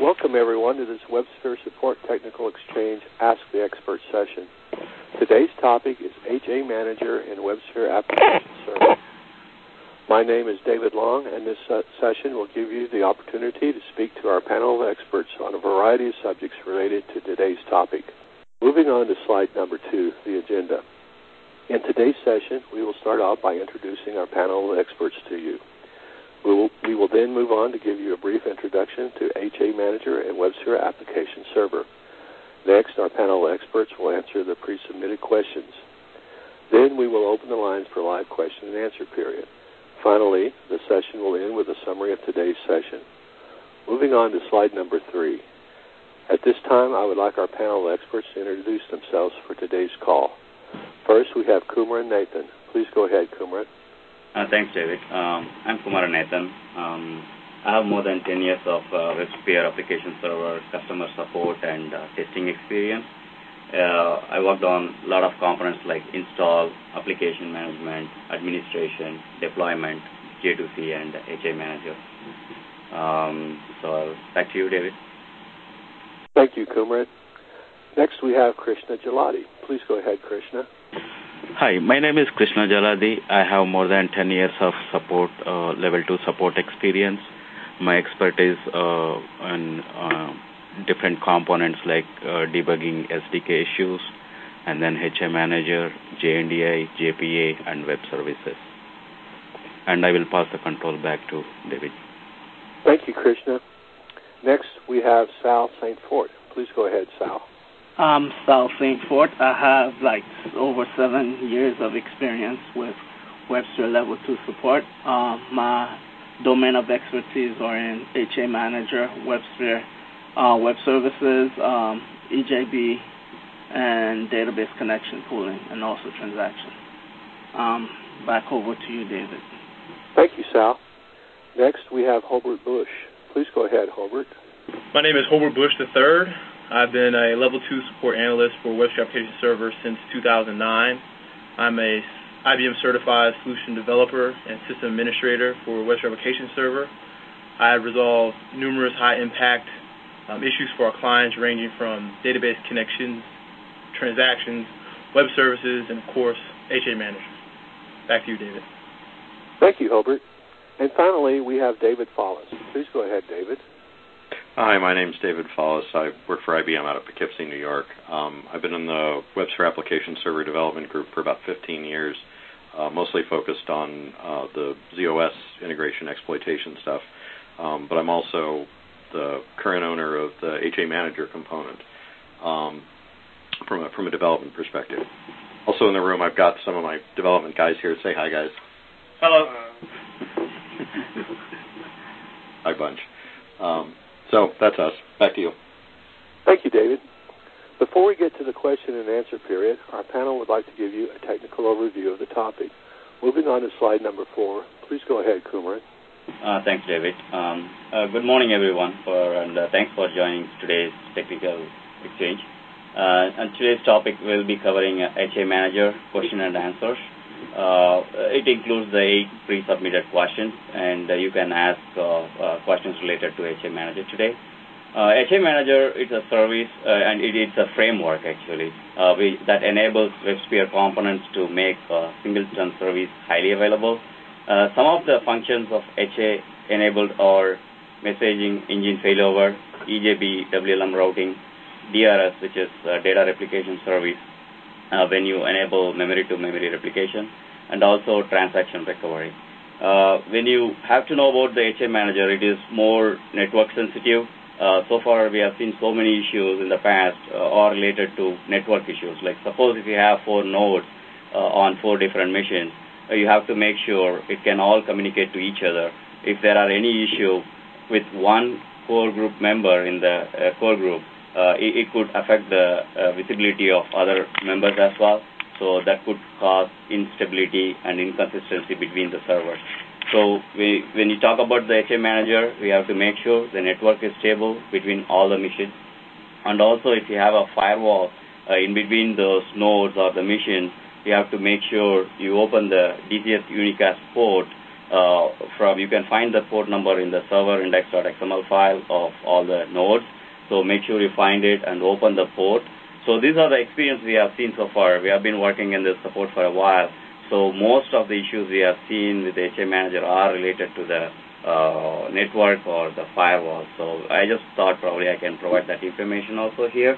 Welcome, everyone, to this WebSphere Support Technical Exchange Ask the Expert session. Today's topic is HA Manager and WebSphere Application Server. My name is David Long, and this session will give you the opportunity to speak to our panel of experts on a variety of subjects related to today's topic. Moving on to slide number 2, the agenda. In today's session, we will start out by introducing our panel of experts to you. We will then move on to give you a brief introduction to HA Manager and WebSphere Application Server. Next, our panel of experts will answer the pre-submitted questions. Then we will open the lines for a live question and answer period. Finally, the session will end with a summary of today's session. Moving on to slide number 3. At this time, I would like our panel of experts to introduce themselves for today's call. First, we have Kumaran Nathan. Please go ahead, Kumaran. Thanks, David. I'm Kumaran Nathan. I have more than 10 years of WebSphere Application Server customer support and testing experience. I worked on a lot of components like install, application management, administration, deployment, J2C, and HA Manager. So back to you, David. Thank you, Kumaran. Next, we have Krishna Jaladi. Please go ahead, Krishna. Hi, my name is Krishna Jaladi. I have more than 10 years of support, level 2 support experience. My expertise on different components like debugging SDK issues, and then HA Manager, JNDI, JPA, and web services. And I will pass the control back to David. Thank you, Krishna. Next, we have Sal St. Fort. Please go ahead, Sal. I'm Sal St. Fort. I have over 7 years of experience with WebSphere Level 2 support. My domain of expertise are in HA Manager, WebSphere, web services, EJB, and database connection pooling, and also transaction. Back over to you, David. Thank you, Sal. Next, we have Hobart Bush. Please go ahead, Hobart. My name is Hobart Bush III. I've been a Level 2 support analyst for WebSphere Application Server since 2009. I'm a IBM certified solution developer and system administrator for WebSphere Application Server. I have resolved numerous high-impact issues for our clients, ranging from database connections, transactions, web services, and, of course, HA Manager. Back to you, David. Thank you, Hobart. And finally, we have David Follis. Please go ahead, David. Hi, my name is David Follis. I work for IBM out of Poughkeepsie, New York. I've been in the WebSphere Application Server development group for about 15 years, mostly focused on the ZOS integration exploitation stuff. But I'm also the current owner of the HA Manager component from a development perspective. Also in the room, I've got some of my development guys here. Say hi, guys. Hello. Hi, bunch. So that's us. Back to you. Thank you, David. Before we get to the question and answer period, our panel would like to give you a technical overview of the topic. Moving on to slide number 4. Please go ahead, Kumaran. Thanks, David. Good morning, everyone, and thanks for joining today's technical exchange. And today's topic will be covering HA Manager question and answers. It includes the 8 pre-submitted questions, and you can ask questions related to HA Manager today. HA Manager is a service, and it's a framework, actually, that enables WebSphere components to make singleton service highly available. Some of the functions of HA enabled are messaging engine failover, EJB, WLM routing, DRS, which is data replication service, when you enable memory-to-memory replication, and also transaction recovery. When you have to know about the HA Manager, it is more network sensitive. So far, we have seen so many issues in the past are related to network issues. Like suppose if you have 4 nodes on 4 different machines, you have to make sure it can all communicate to each other. If there are any issue with one core group member in the core group, it could affect the visibility of other members as well. So that could cause instability and inconsistency between the servers. So when you talk about the HA Manager, we have to make sure the network is stable between all the machines. And also if you have a firewall in between those nodes or the machines, you have to make sure you open the DCS unicast port you can find the port number in the server index.xml file of all the nodes. So make sure you find it and open the port. So these are the experience we have seen so far. We have been working in this support for a while. So most of the issues we have seen with the HA Manager are related to the network or the firewall. So I just thought probably I can provide that information also here.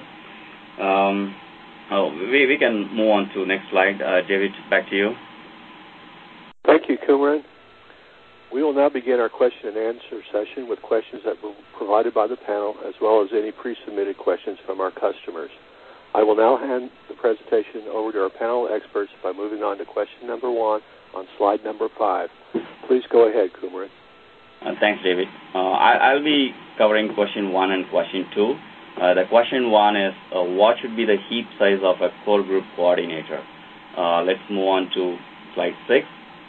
We can move on to next slide. David, back to you. Thank you, Kumaran. We will now begin our question and answer session with questions that were provided by the panel, as well as any pre-submitted questions from our customers. I will now hand the presentation over to our panel experts by moving on to question number 1 on slide number 5. Please go ahead, Kumaran. Thanks, David. I'll be covering question 1 and question 2. The question 1 is, what should be the heap size of a core group coordinator? Let's move on to slide 6.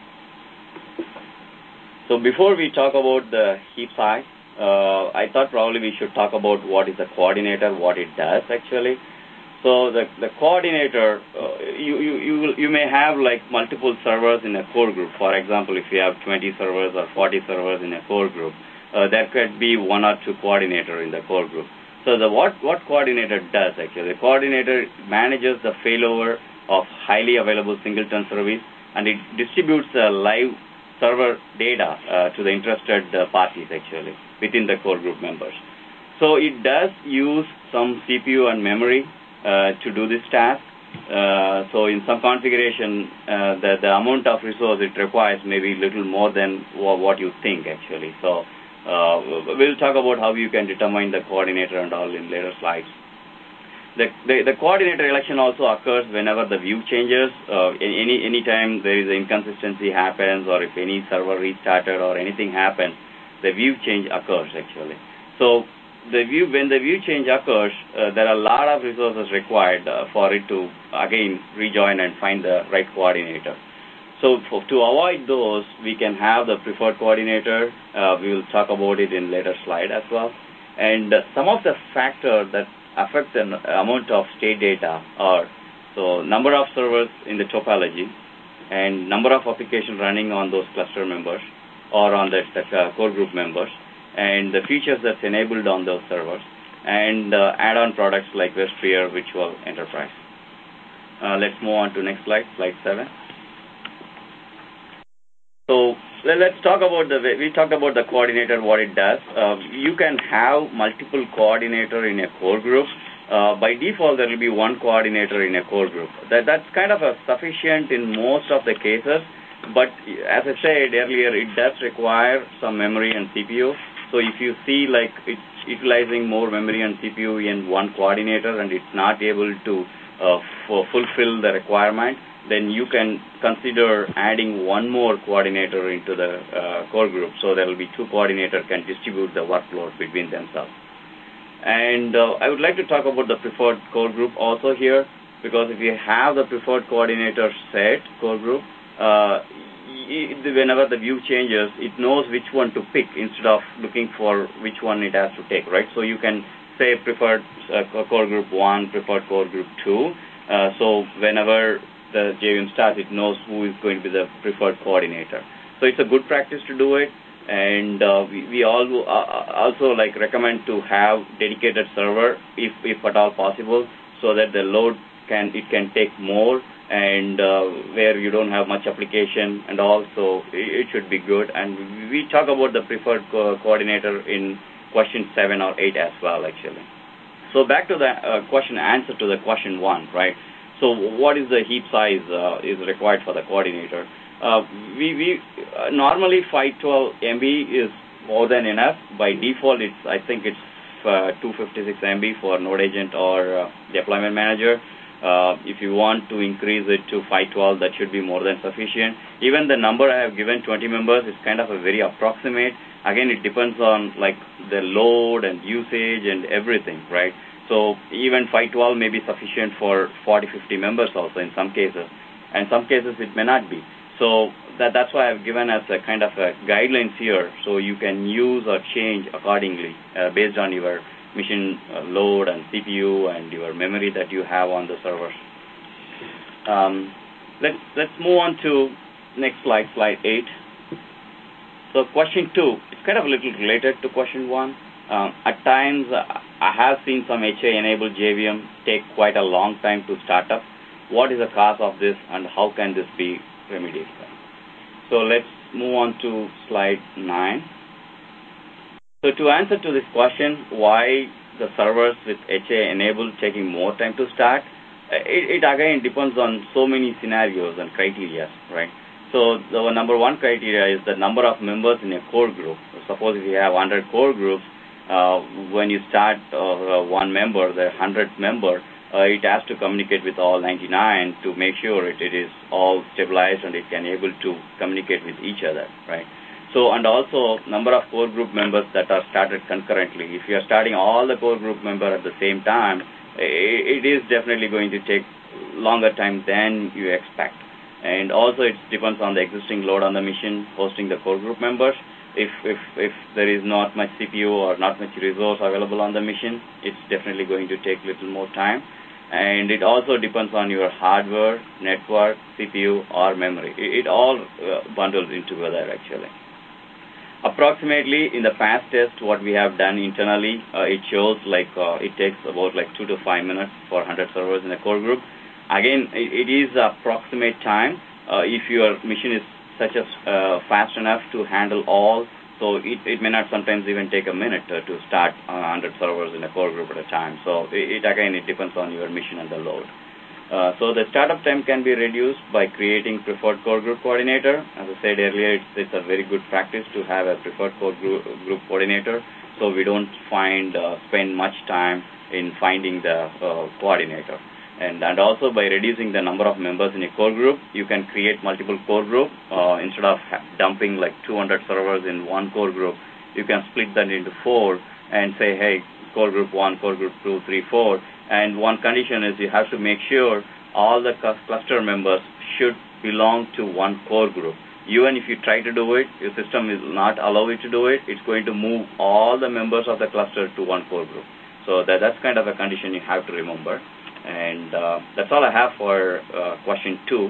So before we talk about the heap size, I thought probably we should talk about what is a coordinator, what it does actually. So the coordinator, you may have like multiple servers in a core group. For example, if you have 20 servers or 40 servers in a core group, there could be 1 or 2 coordinator in the core group. So what coordinator does actually? The coordinator manages the failover of highly available singleton service, and it distributes the live server data to the interested parties actually within the core group members. So it does use some CPU and memory to do this task. So in some configuration, the amount of resource it requires may be little more than what you think actually. So we'll talk about how you can determine the coordinator and all in later slides. The coordinator election also occurs whenever the view changes. Any time there is an inconsistency happens, or if any server restarted or anything happens, the view change occurs actually. So when the view change occurs, there are a lot of resources required for it to again rejoin and find the right coordinator. So to avoid those, we can have the preferred coordinator. We will talk about it in later slide as well. And some of the factors that affect the amount of state data are so number of servers in the topology and number of applications running on those cluster members or on the core group members, and the features that's enabled on those servers, and add-on products like WebSphere Virtual Enterprise. Let's move on to next slide, slide 7. So let's talk about we talked about the coordinator, what it does. You can have multiple coordinator in a core group. By default, there will be 1 coordinator in a core group. That's kind of sufficient in most of the cases, but as I said earlier, it does require some memory and CPU. So if you see like it's utilizing more memory and CPU in 1 coordinator and it's not able to fulfill the requirement, then you can consider adding 1 more coordinator into the core group. So there will be 2 coordinators can distribute the workload between themselves. And I would like to talk about the preferred core group also here, because if you have the preferred coordinator set core group, whenever the view changes, it knows which one to pick instead of looking for which one it has to take, right? So you can say preferred core group 1, preferred core group 2. So whenever the JVM starts, it knows who is going to be the preferred coordinator. So it's a good practice to do it, and we also like recommend to have dedicated server if at all possible, so that the load can take more, and where you don't have much application, and also it should be good. And we talk about the preferred coordinator in question 7 or 8 as well actually. So back to the answer to the question 1, right? So what is the heap size is required for the coordinator? We normally 512 MB is more than enough. By default, I think it's 256 MB for Node Agent or Deployment Manager. If you want to increase it to 512, that should be more than sufficient. Even the number I have given, 20 members, is kind of a very approximate. Again, it depends on like the load and usage and everything, right? So even 512 may be sufficient for 40-50 members also in some cases, and some cases it may not be. So that's why I've given as a kind of a guidelines here, so you can use or change accordingly based on your machine load and CPU and your memory that you have on the servers. Let's move on to next slide, slide 8. So question 2, it's kind of a little related to question 1. At times, I have seen some HA-enabled JVM take quite a long time to start up. What is the cause of this, and how can this be remedied? So let's move on to slide 9. So to answer to this question, why the servers with HA-enabled taking more time to start, it again depends on so many scenarios and criteria, right? So the number one criteria is the number of members in a core group. Suppose if you have 100 core groups, when you start one member, the 100th member, it has to communicate with all 99 to make sure it is all stabilized and it can able to communicate with each other, right? So, and also number of core group members that are started concurrently. If you are starting all the core group members at the same time, it is definitely going to take longer time than you expect. And also it depends on the existing load on the machine hosting the core group members. If there is not much CPU or not much resource available on the machine, it's definitely going to take little more time. And it also depends on your hardware, network, CPU, or memory. It all bundles in together actually. Approximately in the past test, what we have done internally, it shows like it takes about like 2 to 5 minutes for 100 servers in a core group. Again, it is approximate time. If your machine is such as fast enough to handle all, so it may not sometimes even take a minute to start 100 servers in a core group at a time. So it depends on your machine and the load. So the startup time can be reduced by creating preferred core group coordinator. As I said earlier, it's a very good practice to have a preferred core group coordinator, so we don't spend much time in finding the coordinator. And also by reducing the number of members in a core group, you can create multiple core groups. Instead of dumping like 200 servers in one core group, you can split that into 4 and say, hey, core group 1, core group 2, 3, 4. And one condition is you have to make sure all the cluster members should belong to one core group. Even if you try to do it, your system is not allow you to do it, it's going to move all the members of the cluster to one core group. So that's kind of a condition you have to remember. And that's all I have for question 2.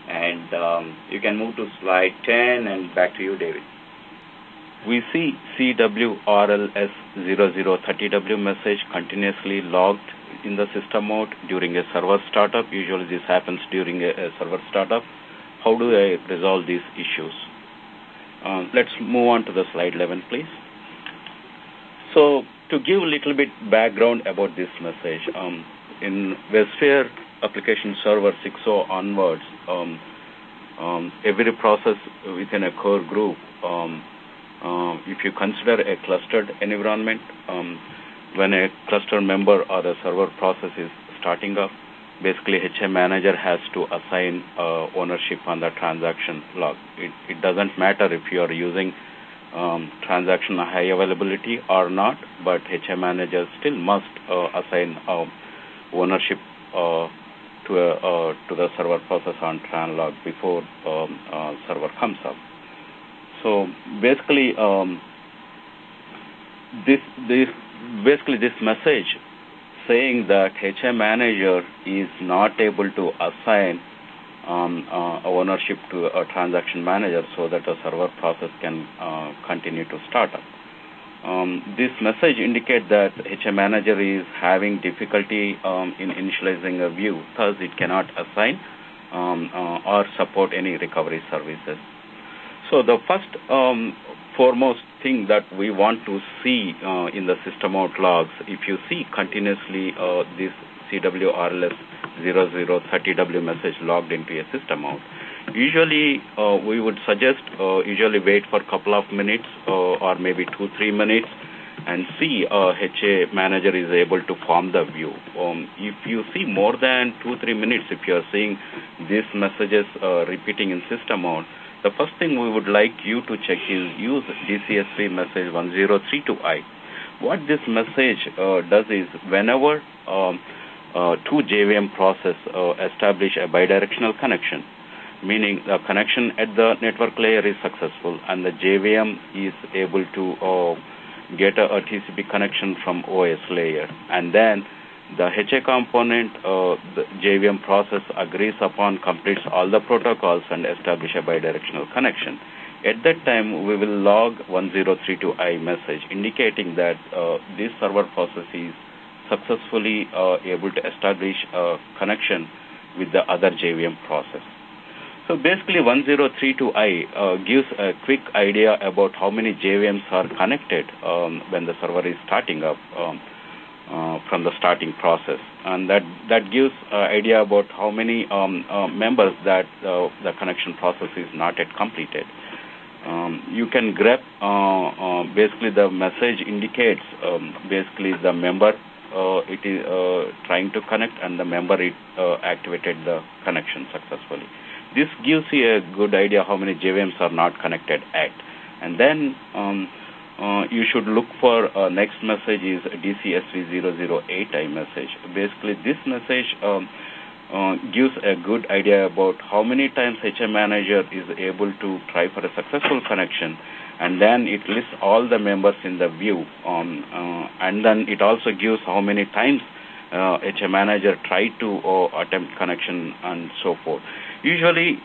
And you can move to slide 10 and back to you, David. We see CWRLS 0030W message continuously logged in the system mode during a server startup. Usually this happens during a server startup. How do I resolve these issues? Let's move on to the slide 11, please. So to give a little bit background about this message, in WebSphere application server 6.0 onwards, every process within a core group, if you consider a clustered environment, when a cluster member or a server process is starting up, basically HA manager has to assign ownership on the transaction log. It doesn't matter if you are using transaction high availability or not, but HA manager still must assign ownership to the server process on tran log before server comes up. So basically, this message saying that HA manager is not able to assign ownership to a transaction manager so that a server process can continue to start up. This message indicates that HA manager is having difficulty in initializing a view, thus it cannot assign or support any recovery services. So the first foremost thing that we want to see in the system out logs, if you see continuously this CWRLS 0030W message logged into a system out, usually we would suggest usually wait for a couple of minutes or maybe 2-3 minutes and see HA manager is able to form the view. If you see more than 2-3 minutes, if you are seeing these messages repeating in system out, the first thing we would like you to check is use DCSP message 1032I. What this message does is whenever two JVM process establish a bidirectional connection, meaning the connection at the network layer is successful and the JVM is able to get a TCP connection from OS layer, and then the HA component, the JVM process agrees upon, completes all the protocols and establish a bidirectional connection. At that time, we will log 1032I message indicating that this server process is successfully able to establish a connection with the other JVM process. So basically 1032I gives a quick idea about how many JVMs are connected when the server is starting up from the starting process. And that gives an idea about how many members that the connection process is not yet completed. You can grep, basically the message indicates basically the member it is trying to connect and the member it activated the connection successfully. This gives you a good idea how many JVMs are not connected at. And then you should look for next message is DCSV008I message. Basically this message gives a good idea about how many times HM Manager is able to try for a successful connection, and then it lists all the members in the view, and then it also gives how many times HM Manager tried to attempt connection and so forth. Usually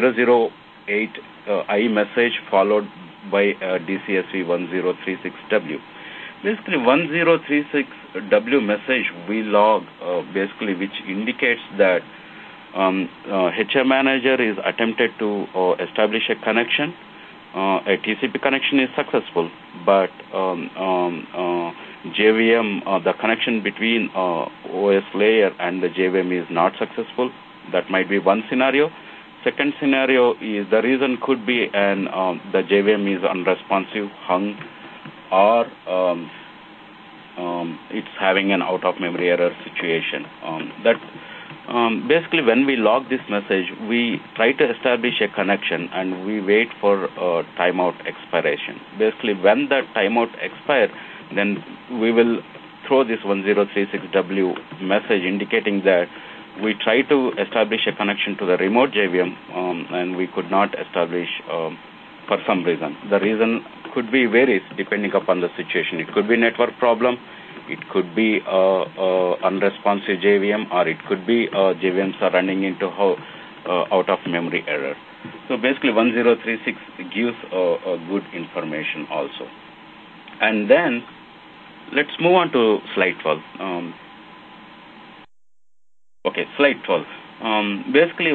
008I message followed by DCSV 1036W. Basically 1036W message we log basically which indicates that HM Manager is attempted to establish a connection. A TCP connection is successful, but JVM, the connection between OS layer and the JVM is not successful. That might be one scenario. Second scenario is the reason could be the JVM is unresponsive, hung, or it's having an out-of-memory error situation. Basically, when we log this message, we try to establish a connection and we wait for timeout expiration. Basically, when the timeout expires, then we will throw this 1036W message indicating that we try to establish a connection to the remote JVM and we could not establish for some reason. The reason could be varies depending upon the situation. It could be network problem, it could be unresponsive JVM, or it could be JVMs are running into out of memory error. So basically 1036 gives good information also. And then let's move on to slide 12. Slide 12. Basically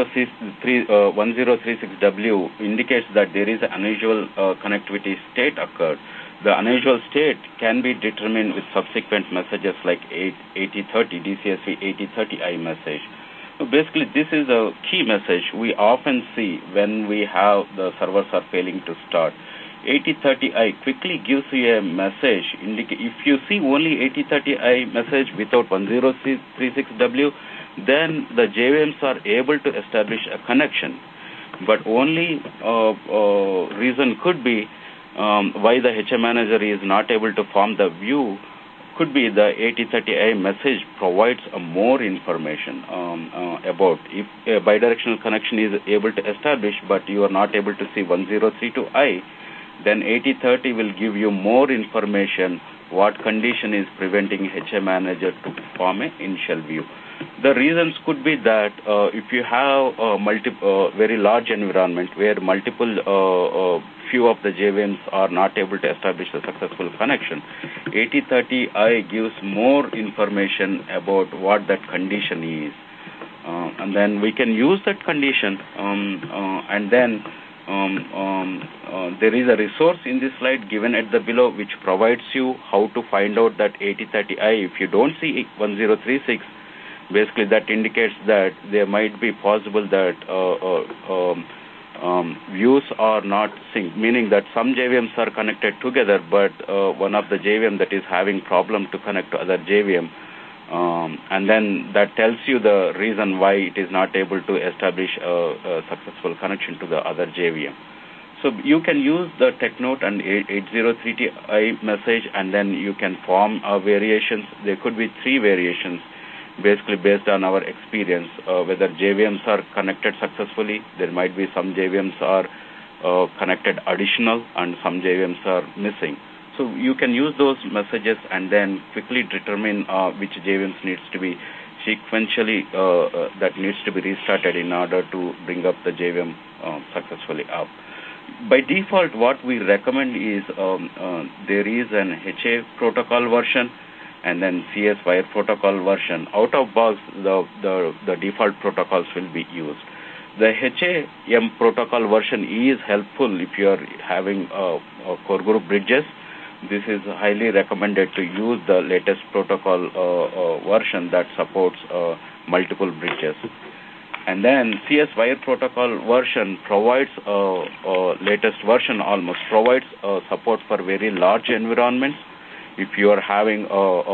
1036W indicates that there is an unusual connectivity state occurred. The unusual state can be determined with subsequent messages like 8030, DCSV 8030I message. So basically this is a key message we often see when we have the servers are failing to start. 8030I quickly gives you a message. If you see only 8030I message without 1036W, then the JVMs are able to establish a connection. But only reason could be why the HM Manager is not able to form the view could be the 8030I message provides more information about if a bidirectional connection is able to establish, but you are not able to see 1032I, then 8030 will give you more information what condition is preventing HM Manager to form an initial view. The reasons could be that if you have a very large environment where multiple few of the JVMs are not able to establish a successful connection, 8030I gives more information about what that condition is. And then we can use that condition and then there is a resource in this slide given at the below which provides you how to find out that 8030I. If you don't see 1036, basically that indicates that there might be possible that views are not synced, meaning that some JVMs are connected together, but one of the JVM that is having problem to connect to other JVM, and then that tells you the reason why it is not able to establish a successful connection to the other JVM. So you can use the TechNote and 8030I message, and then you can form variations. There could be 3 variations, basically based on our experience, whether JVMs are connected successfully. There might be some JVMs are connected additional and some JVMs are missing. So you can use those messages and then quickly determine which JVMs needs to be sequentially that needs to be restarted in order to bring up the JVM successfully up. By default, what we recommend is there is an HA protocol version and then CS wire protocol version. Out of box, the default protocols will be used. The HAM protocol version is helpful if you are having core group bridges. This is highly recommended to use the latest protocol version that supports multiple bridges. And then CS wire protocol version provides latest version almost provides support for very large environments. If you are having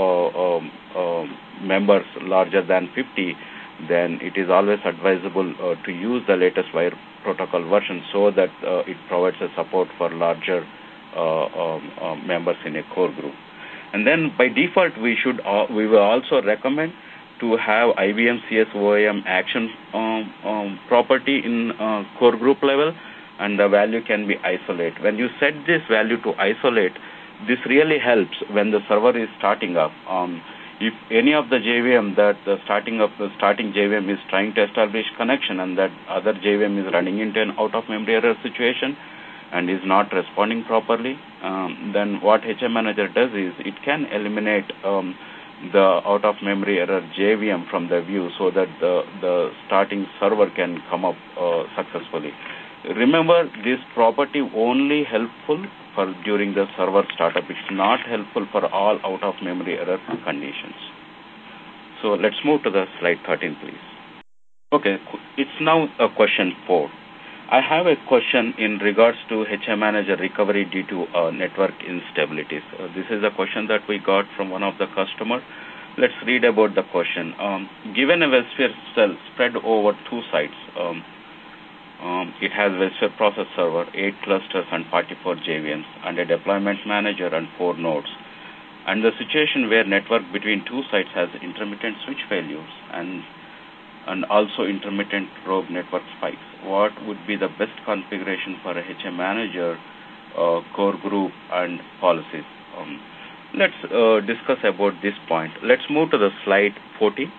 members larger than 50, then it is always advisable to use the latest wire protocol version so that it provides a support for larger members in a core group. And then by default, we will also recommend to have IBM CS-OAM action property in core group level, and the value can be isolate. When you set this value to isolate, this really helps when the server is starting up. If any of the JVM that the starting JVM is trying to establish connection and that other JVM is running into an out-of-memory error situation and is not responding properly, then what HA Manager does is it can eliminate the out-of-memory error JVM from the view so that the starting server can come up successfully. Remember, this property only helpful for during the server startup. It's not helpful for all out-of-memory error conditions. So let's move to the slide 13, please. Okay, it's now a question 4. I have a question in regards to HA Manager recovery due to network instabilities. This is a question that we got from one of the customers. Let's read about the question. Given a WebSphere cell spread over 2 sites, it has WebSphere process server, 8 clusters and 44 JVMs, and a deployment manager and 4 nodes. And the situation where network between 2 sites has intermittent switch failures and also intermittent rogue network spikes. What would be the best configuration for a HA Manager, core group, and policies? Let's discuss about this point. Let's move to the slide 14.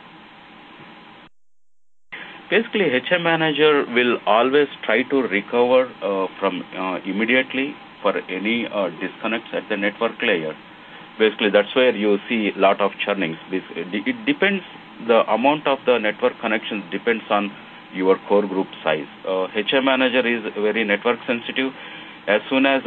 Basically, HA Manager will always try to recover from immediately for any disconnects at the network layer. Basically, that's where you see a lot of churnings. It depends, the amount of the network connections depends on your core group size. HA Manager is very network sensitive. As soon as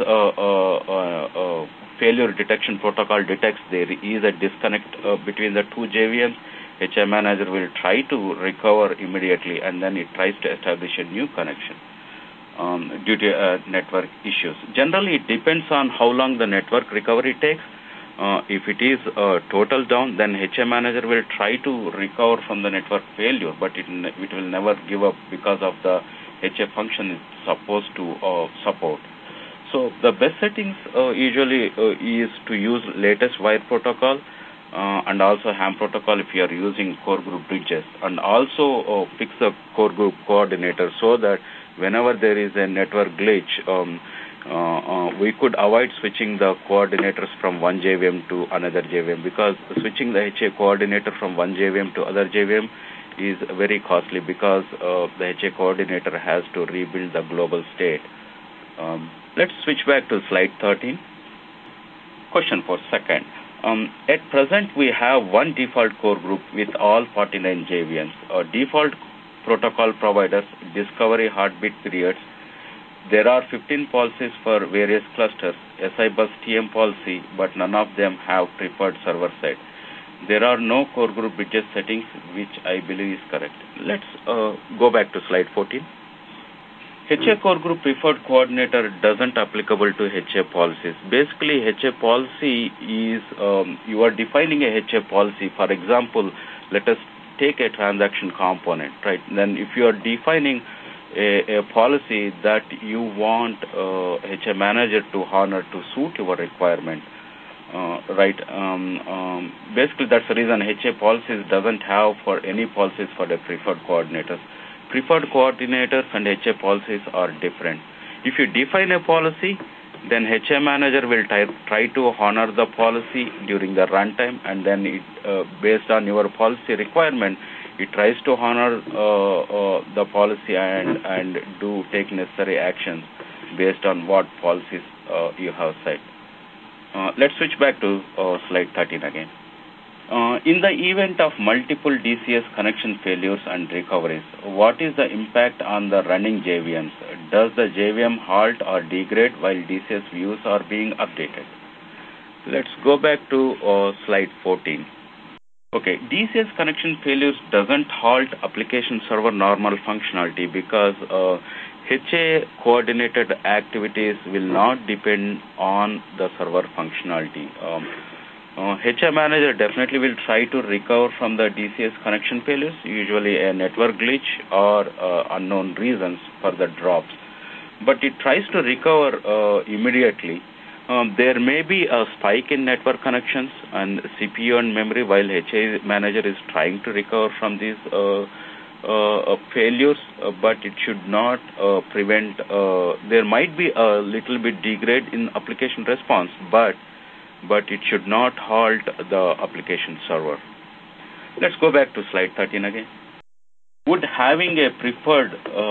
failure detection protocol detects there is a disconnect between the 2 JVMs, HA Manager will try to recover immediately, and then it tries to establish a new connection due to network issues. Generally, it depends on how long the network recovery takes. If it is total down, then HA Manager will try to recover from the network failure, but it will never give up because of the HA function it's supposed to support. So the best settings usually is to use latest wire protocol and also HAM protocol if you are using core group bridges, and also fix the core group coordinator so that whenever there is a network glitch, we could avoid switching the coordinators from one JVM to another JVM, because switching the HA coordinator from one JVM to other JVM is very costly because the HA coordinator has to rebuild the global state. Let's switch back to slide 13. Question for second. At present, we have one default core group with all 49 JVMs. Default protocol providers, discovery heartbeat periods. There are 15 policies for various clusters, SI-bus TM policy, but none of them have preferred server side. There are no core group bridges settings, which I believe is correct. Let's go back to slide 14. HA core group preferred coordinator doesn't applicable to HA policies. Basically, HA policy is, you are defining a HA policy. For example, let us take a transaction component, right? Then if you are defining a policy that you want HA Manager to honor to suit your requirement, right? Basically, that's the reason HA policies doesn't have for any policies for the preferred coordinators. Preferred coordinators and HA policies are different. If you define a policy, then HA Manager will try to honor the policy during the runtime, and then it, based on your policy requirement, it tries to honor the policy and take necessary actions. based on what policies you have set. Let's switch back to slide 13 again. In the event of multiple DCS connection failures and recoveries, what is the impact on the running JVMs? Does the JVM halt or degrade while DCS views are being updated? Let's go back to slide 14. Okay, DCS connection failures doesn't halt application server normal functionality because HA coordinated activities will not depend on the server functionality. HA manager definitely will try to recover from the DCS connection failures, usually a network glitch or unknown reasons for the drops. But it tries to recover immediately. There may be a spike in network connections and CPU and memory while HA manager is trying to recover from these failures, but it should not prevent. There might be a little bit degrade in application response, but it should not halt the application server. Let's go back to slide 13 again. Would having a preferred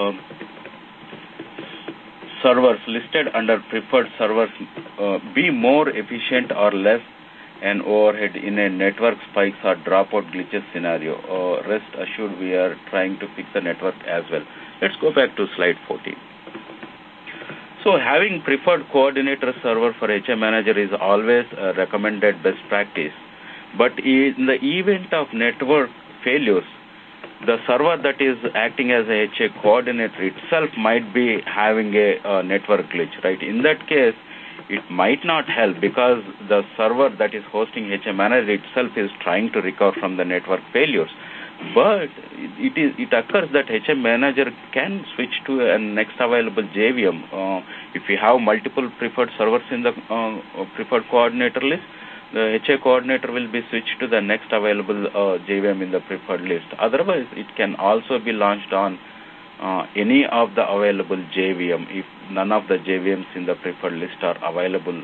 servers listed under preferred servers be more efficient or less an overhead in a network spikes or dropout glitches scenario? Rest assured we are trying to fix the network as well. Let's go back to slide 14. So having preferred coordinator server for HA manager is always a recommended best practice. But in the event of network failures, the server that is acting as a HA coordinator itself might be having a network glitch, right? In that case, it might not help because the server that is hosting HA manager itself is trying to recover from the network failures. But it occurs that HA manager can switch to a next available JVM. If you have multiple preferred servers in the preferred coordinator list, the HA coordinator will be switched to the next available JVM in the preferred list. Otherwise, it can also be launched on any of the available JVM if none of the JVMs in the preferred list are available.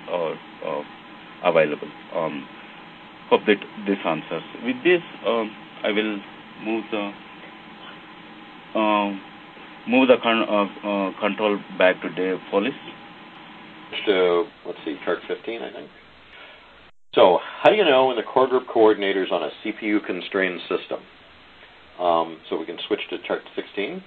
Hope that this answers. With this, I will move the control back to Dave Follis. Let's see, chart 15, I think. So, how do you know when the core group coordinator is on a CPU-constrained system? So we can switch to chart 16.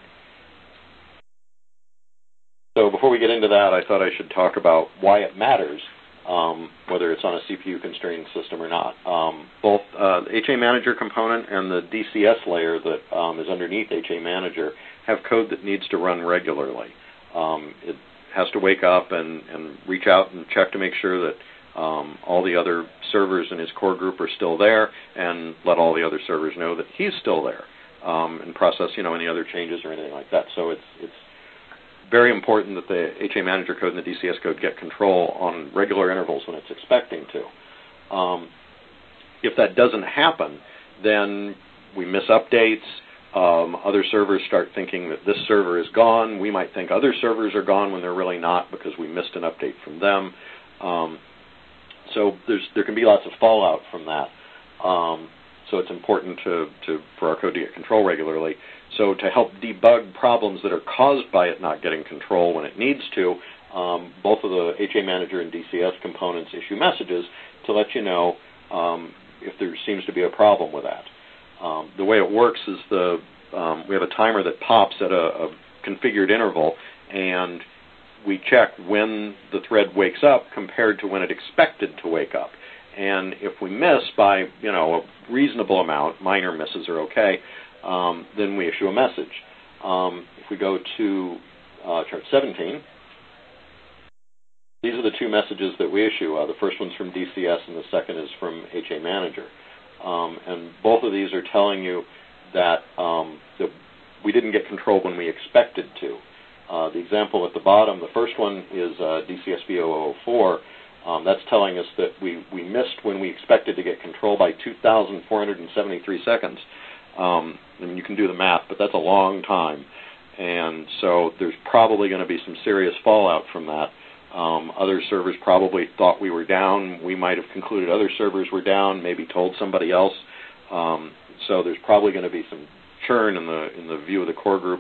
So before we get into that, I thought I should talk about why it matters, whether it's on a CPU-constrained system or not. Both the HA Manager component and the DCS layer that is underneath HA Manager have code that needs to run regularly. It has to wake up and reach out and check to make sure that all the other servers in his core group are still there and let all the other servers know that he's still there and process, any other changes or anything like that. So it's very important that the HA Manager code and the DCS code get control on regular intervals when it's expecting to. If that doesn't happen, then we miss updates. Other servers start thinking that this server is gone. We might think other servers are gone when they're really not because we missed an update from them. So there can be lots of fallout from that. So it's important for our code to get control regularly. So to help debug problems that are caused by it not getting control when it needs to, both of the HA Manager and DCS components issue messages to let you know if there seems to be a problem with that. The way it works is we have a timer that pops at a configured interval, and we check when the thread wakes up compared to when it expected to wake up. And if we miss by, a reasonable amount, minor misses are okay, then we issue a message. If we go to chart 17, these are the two messages that we issue. The first one's from DCS and the second is from HA Manager. And both of these are telling you that we didn't get control when we expected to. The example at the bottom, the first one is DCS V004. That's telling us that we missed when we expected to get control by 2,473 seconds. And you can do the math, but that's a long time. And so there's probably going to be some serious fallout from that. Other servers probably thought we were down. We might have concluded other servers were down, maybe told somebody else. So there's probably going to be some churn in the view of the core group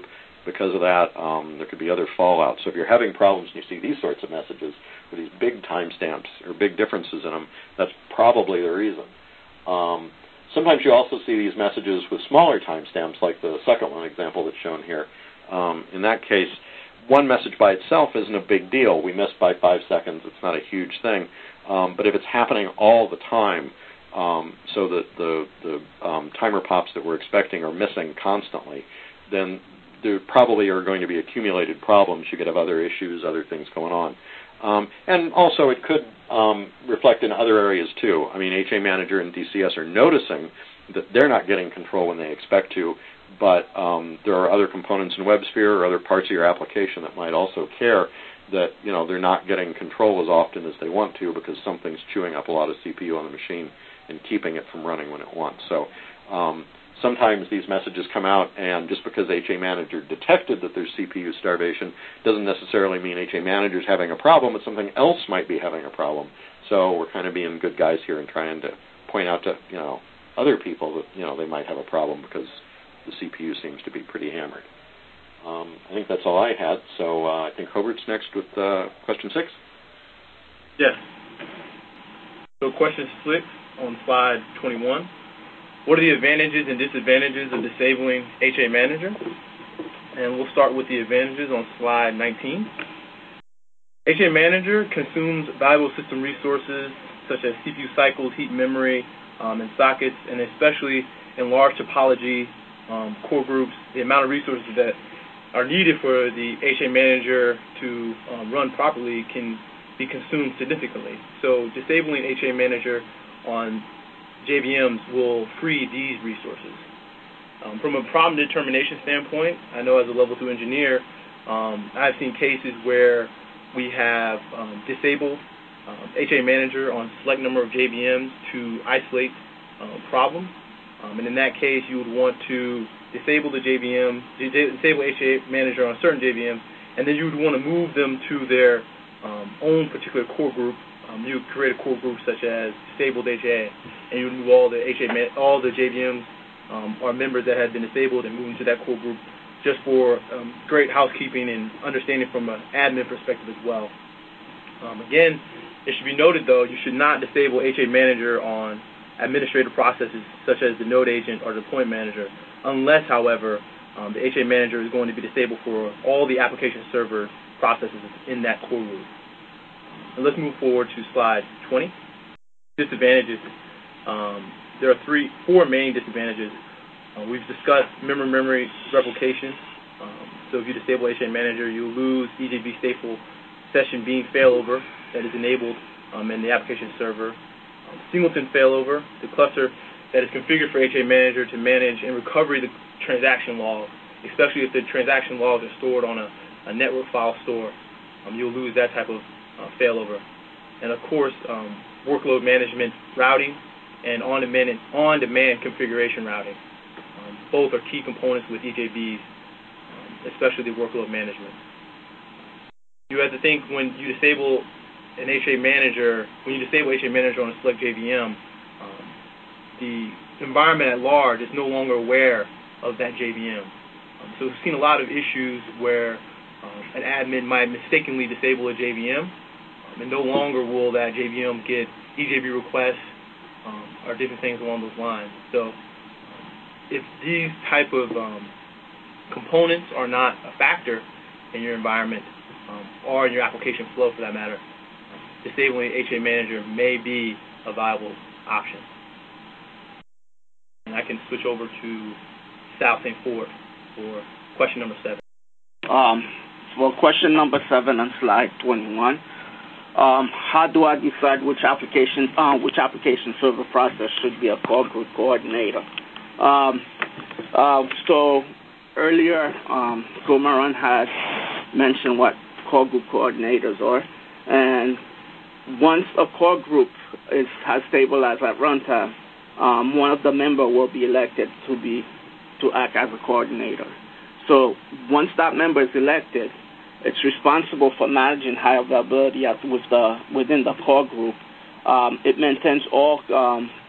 because of that, there could be other fallout. So if you're having problems and you see these sorts of messages with these big timestamps or big differences in them, that's probably the reason. Sometimes you also see these messages with smaller timestamps, like the second one example that's shown here. In that case, one message by itself isn't a big deal. We missed by 5 seconds. It's not a huge thing. But if it's happening all the time, so that the timer pops that we're expecting are missing constantly, then there probably are going to be accumulated problems. You could have other issues, other things going on. And also it could reflect in other areas too. I mean, HA Manager and DCS are noticing that they're not getting control when they expect to, but there are other components in WebSphere or other parts of your application that might also care that, you know, they're not getting control as often as they want to because something's chewing up a lot of CPU on the machine and keeping it from running when it wants. So sometimes these messages come out, and just because HA Manager detected that there's CPU starvation doesn't necessarily mean HA Manager is having a problem, but something else might be having a problem. So we're kind of being good guys here and trying to point out to, you know, other people that, you know, they might have a problem because the CPU seems to be pretty hammered. I think that's all I had, so I think Hobart's next with question 6. Yes. So question 6 on slide 21. What are the advantages and disadvantages of disabling HA Manager? And we'll start with the advantages on slide 19. HA Manager consumes valuable system resources such as CPU cycles, heat memory, and sockets, and especially in large topology core groups, the amount of resources that are needed for the HA Manager to run properly can be consumed significantly. So disabling HA Manager on JVMs will free these resources. From a problem determination standpoint, I know as a level 2 engineer, I've seen cases where we have disabled HA Manager on select number of JVMs to isolate problems. And in that case, you would want to disable the JVM, disable HA Manager on certain JVMs, and then you would want to move them to their own particular core group. You would create a core group such as disabled HA, and you would move all the JVMs or members that had been disabled and move them to that core group, just for great housekeeping and understanding from an admin perspective as well. Again, it should be noted though, you should not disable HA Manager on administrative processes such as the node agent or deployment manager, unless, however, the HA Manager is going to be disabled for all the application server processes in that core group. And let's move forward to slide 20. Disadvantages. There are 4 main disadvantages. We've discussed memory replication. So if you disable HA Manager, you lose EJB stateful session being failover that is enabled in the application server. Singleton failover, the cluster that is configured for HA Manager to manage and recover the transaction log, especially if the transaction logs are stored on a network file store. You'll lose that type of failover. And of course, workload management routing and on-demand configuration routing. Both are key components with EJBs, especially the workload management. You have to think when you disable an HA Manager, when you disable HA Manager on a select JVM, the environment at large is no longer aware of that JVM. So we've seen a lot of issues where an admin might mistakenly disable a JVM, and no longer will that JVM get EJB requests or different things along those lines. So if these type of components are not a factor in your environment or in your application flow for that matter, disabling HA Manager may be a viable option. And I can switch over to Sal St. Fort for question number 7. For question number 7 on slide 21, how do I decide which application server process should be a core group coordinator? So earlier, Gomaran had mentioned what core group coordinators are, and once a core group has stabilized at runtime, one of the members will be elected to act as a coordinator. So once that member is elected, it's responsible for managing high availability within the core group. It maintains all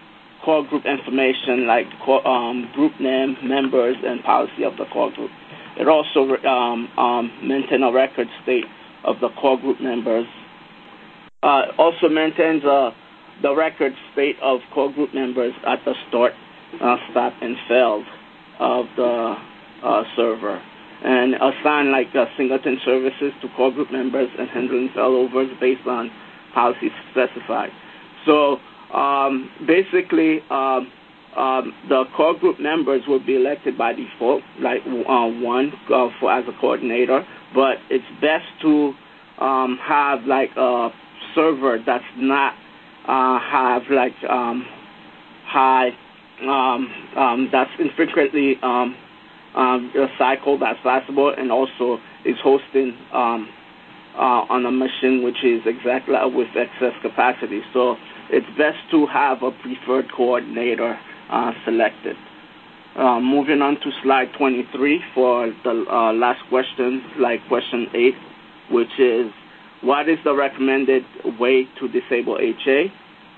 core group information like group name, members, and policy of the core group. It also maintains a record state of the core group members. Also maintains the record state of core group members at the start, stop, and failed of the server, and assign singleton services to core group members and handling failovers based on policies specified. So basically, the core group members will be elected by default, one as a coordinator. But it's best to have a server that's not have high that's infrequently a cycle that's possible, and also is hosting on a machine which is exactly with excess capacity. So it's best to have a preferred coordinator selected. Moving on to slide 23 for the last question, question 8, which is, what is the recommended way to disable HA?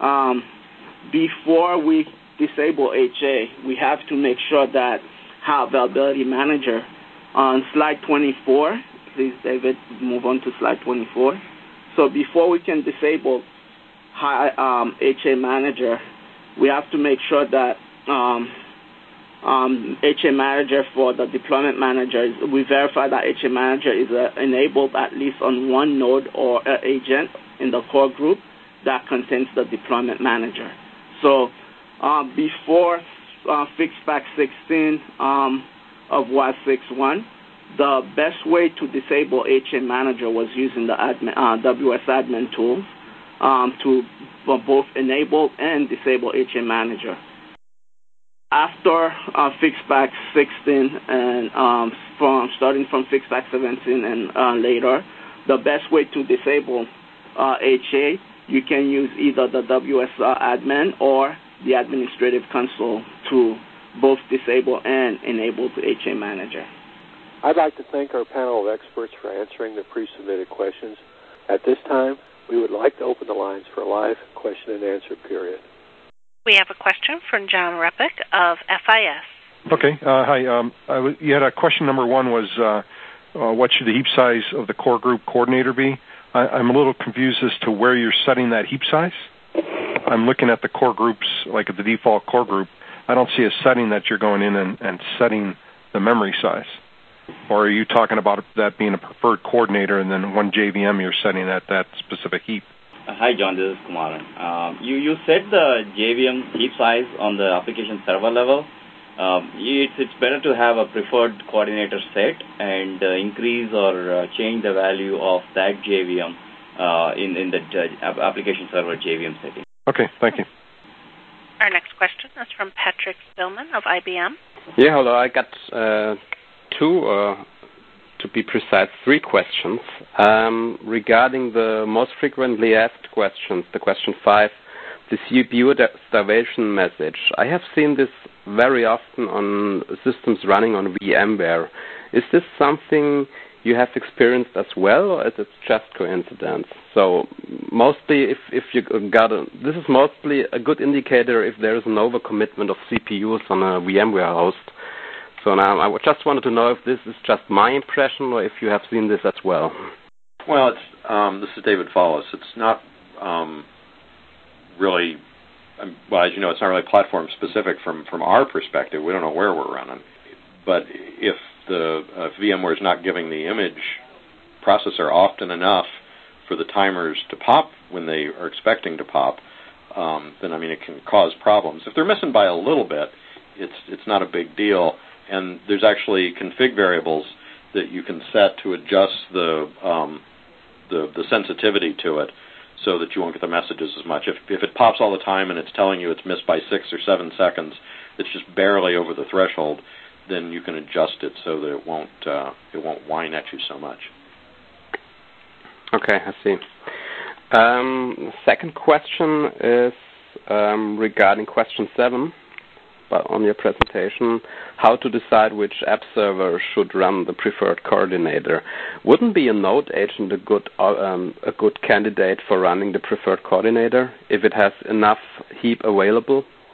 Before we disable HA, we have to make sure that our availability manager on slide 24, please, David, move on to slide 24. So before we can disable HA manager, we have to make sure that HA manager for the deployment manager, we verify that HA manager is enabled at least on one node or agent in the core group that contains the deployment manager. So before Fixpack 16 of WAS6.1, the best way to disable HA manager was using the WS admin tools to both enable and disable HA manager. After Fixpack 16 and starting from Fixpack 17 and later, the best way to disable HA, you can use either the WS admin or the administrative console to both disable and enable the HA manager. I'd like to thank our panel of experts for answering the pre-submitted questions. At this time, we would like to open the lines for a live question and answer period. We have a question from John Repick of FIS. Okay. Hi. You had a question number one was, what should the heap size of the core group coordinator be? I'm a little confused as to where you're setting that heap size. I'm looking at the core groups, like at the default core group. I don't see a setting that you're going in and setting the memory size. Or are you talking about that being a preferred coordinator and then one JVM you're setting at that specific heap? Hi, John. This is Kumaran. You set the JVM heap size on the application server level. It's better to have a preferred coordinator set and increase or change the value of that JVM in the application server JVM setting. Okay, thank you. Our next question is from Patrick Spillman of IBM. Yeah, hello. I got two, to be precise, 3 questions. Regarding the most frequently asked questions, the question 5, the CPU starvation message. I have seen this very often on systems running on VMware. Is this something you have experienced as well, or is it just coincidence? So mostly, if you got this is mostly a good indicator if there is an overcommitment of CPUs on a VMware host. So now I just wanted to know if this is just my impression or if you have seen this as well. Well, it's this is David Follis. It's not really, well, as you know, it's not really platform specific from our perspective. We don't know where we're running. But if the VMware is not giving the image processor often enough for the timers to pop when they are expecting to pop, then, I mean, it can cause problems. If they're missing by a little bit, it's not a big deal. And there's actually config variables that you can set to adjust the sensitivity to it so that you won't get the messages as much. If it pops all the time and it's telling you it's missed by 6 or 7 seconds, it's just barely over the threshold, then you can adjust it so that it won't whine at you so much. Okay, I see. Second question is regarding question 7. But on your presentation, how to decide which app server should run the preferred coordinator. Wouldn't be a node agent a good candidate for running the preferred coordinator if it has enough heap available?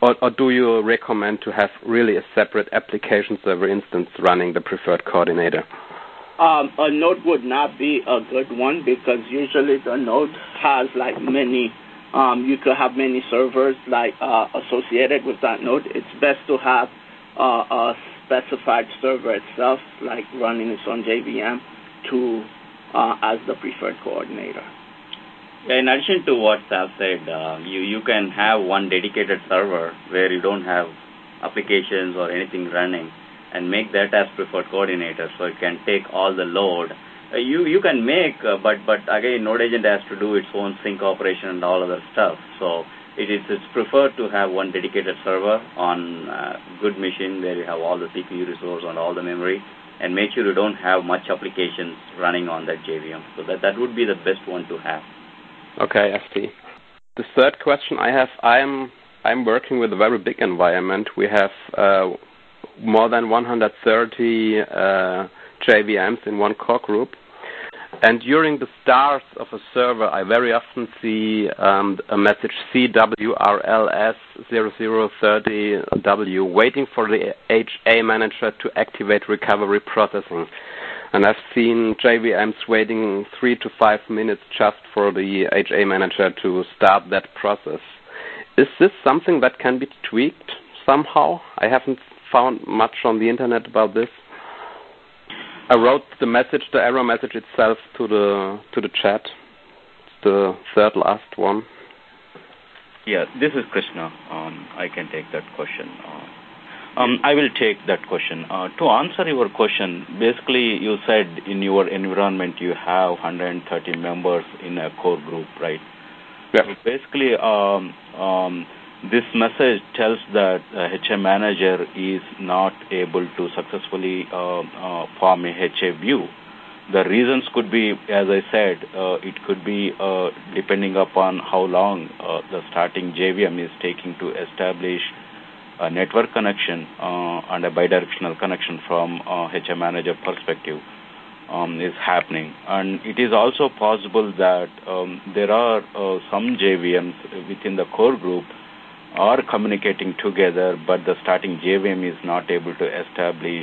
Or do you recommend to have really a separate application server instance running the preferred coordinator? A node would not be a good one because usually the node has like many. You could have many servers like associated with that node. It's best to have a specified server itself, like running its own JVM, as the preferred coordinator. Yeah, in addition to what Sal said, you can have one dedicated server where you don't have applications or anything running, and make that as preferred coordinator, so it can take all the load. You can make, but again, Node Agent has to do its own sync operation and all other stuff. So it's preferred to have one dedicated server on a good machine where you have all the CPU resource and all the memory, and make sure you don't have much applications running on that JVM. So that would be the best one to have. Okay, I see. The third question I have, I'm working with a very big environment. We have more than 130 JVMs in one core group. And during the start of a server, I very often see a message CWRLS0030W waiting for the HA manager to activate recovery processing. And I've seen JVMs waiting 3 to 5 minutes just for the HA manager to start that process. Is this something that can be tweaked somehow? I haven't found much on the internet about this. I wrote the error message itself to the chat. It's the third last one. Yeah, this is Krishna. I can take that question. I will take that question. To answer your question, basically you said in your environment you have 130 members in a core group, right? Yeah. So basically, this message tells that HA manager is not able to successfully form a HA view. The reasons could be, as I said, it could be depending upon how long the starting JVM is taking to establish a network connection and a bidirectional connection from HA manager perspective is happening. And it is also possible that there are some JVMs within the core group are communicating together, but the starting JVM is not able to establish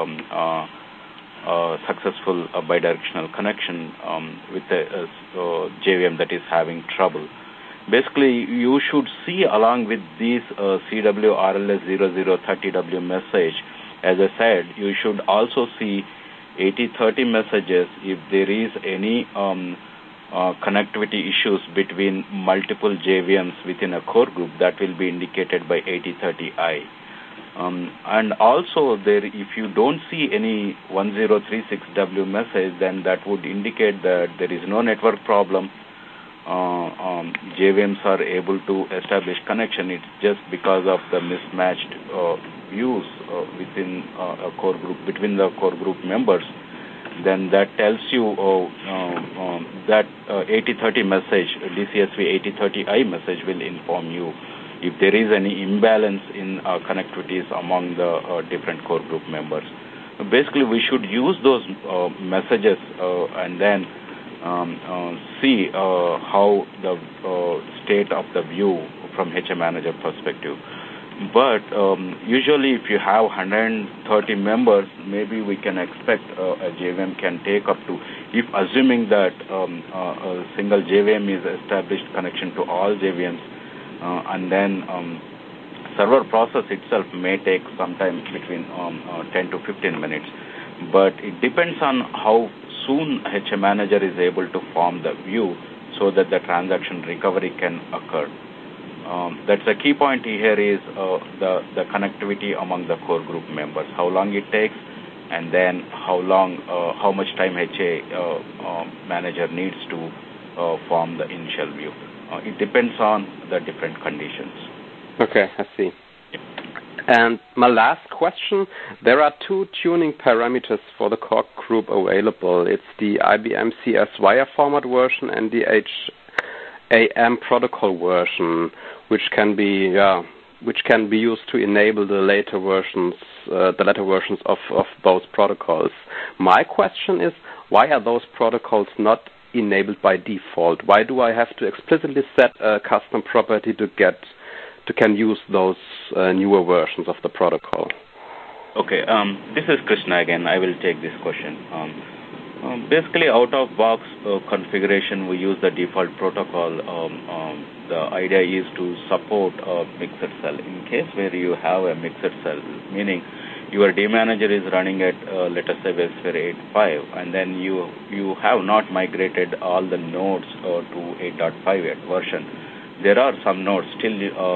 a successful bidirectional connection with a JVM that is having trouble. Basically, you should see along with this CWRLS0030W message, as I said, you should also see 8030 messages if there is any connectivity issues between multiple JVMs within a core group. That will be indicated by 8030I. And also, if you don't see any 1036W message, then that would indicate that there is no network problem. JVMs are able to establish connection. It's just because of the mismatched views within a core group, between the core group members. Then that tells you that 8030 message, DCSV 8030I message will inform you if there is any imbalance in connectivities among the different core group members. Basically, we should use those messages and then see how the state of the view from HA manager perspective. But usually if you have 130 members, maybe we can expect a JVM can take up to, if assuming that a single JVM is established connection to all JVMs, and then server process itself may take sometime between 10 to 15 minutes. But it depends on how soon HA manager is able to form the view so that the transaction recovery can occur. That's the key point here is the connectivity among the core group members, how long it takes, and then how much time HA manager needs to form the initial view. It depends on the different conditions. Okay, I see. And my last question, there are two tuning parameters for the core group available. It's the IBM CS wire format version and the HAM protocol version, which can be used to enable the later versions of both protocols. My question is, why are those protocols not enabled by default? Why do I have to explicitly set a custom property to get can use those newer versions of the protocol? Okay, this is Krishna again. I will take this question. Basically, out-of-box configuration, we use the default protocol. The idea is to support a mixed cell. In case where you have a mixed cell, meaning your DManager is running at, let us say, WebSphere 8.5, and then you have not migrated all the nodes to 8.5 yet version. There are some nodes still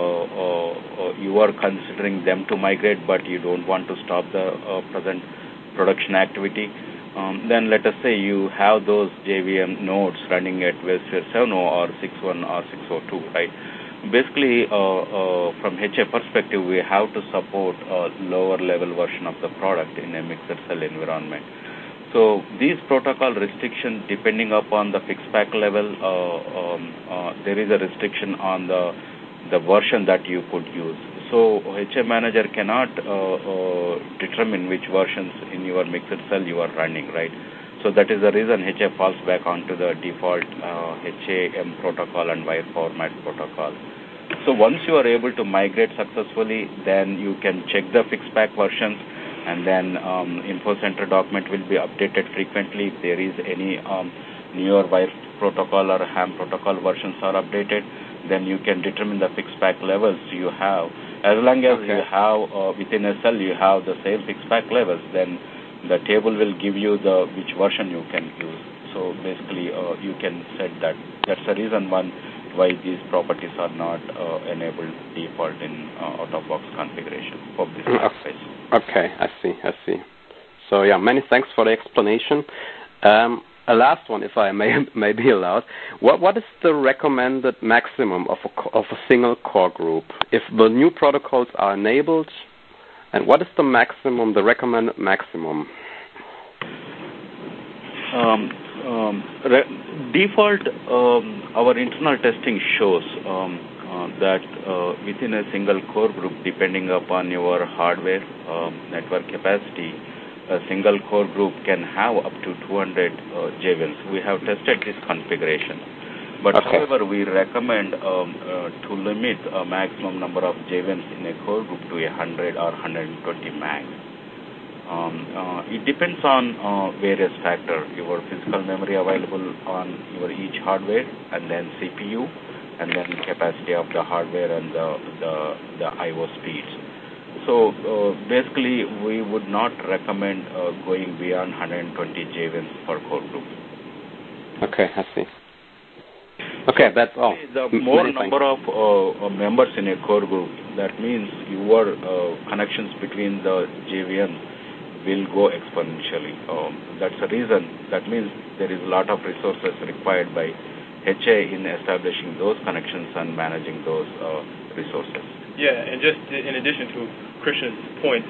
you are considering them to migrate, but you don't want to stop the present production activity. Then let us say you have those JVM nodes running at WebSphere 7.0 or 6.1 or 6.02, right? Basically, from HA perspective, we have to support a lower level version of the product in a mixed cell environment. So these protocol restrictions, depending upon the fixed pack level, there is a restriction on the version that you could use. So HA Manager cannot determine which versions in your mixed cell you are running, right? So that is the reason HA falls back onto the default HAM protocol and wire format protocol. So once you are able to migrate successfully, then you can check the fixed pack versions, and then Info Center document will be updated frequently. If there is any newer wire protocol or ham protocol versions are updated, then you can determine the fixed pack levels you have. As long as you have within a cell you have the same fixed pack levels, then the table will give you which version you can use. So basically, you can set that. That's the reason why these properties are not enabled default in out-of-box configuration. Hope this clarifies. Okay, I see. So yeah, many thanks for the explanation. A last one, if I may be allowed. What is the recommended maximum of a single core group if the new protocols are enabled? And what is the recommended maximum? Default, our internal testing shows that within a single core group, depending upon your hardware, network capacity, a single core group can have up to 200 JVMs. We have tested this configuration. But however, we recommend to limit a maximum number of JVMs in a core group to 100 or 120 max. It depends on various factors, your physical memory available on your each hardware, and then CPU, and then capacity of the hardware and the I/O speeds. So basically, we would not recommend going beyond 120 JVMs per core group. Okay, I see. Okay, that's all. The more number of members in a core group, that means your connections between the JVMs will go exponentially. That's the reason. That means there is a lot of resources required by HA in establishing those connections and managing those resources. Yeah, and just in addition to Krishna's points,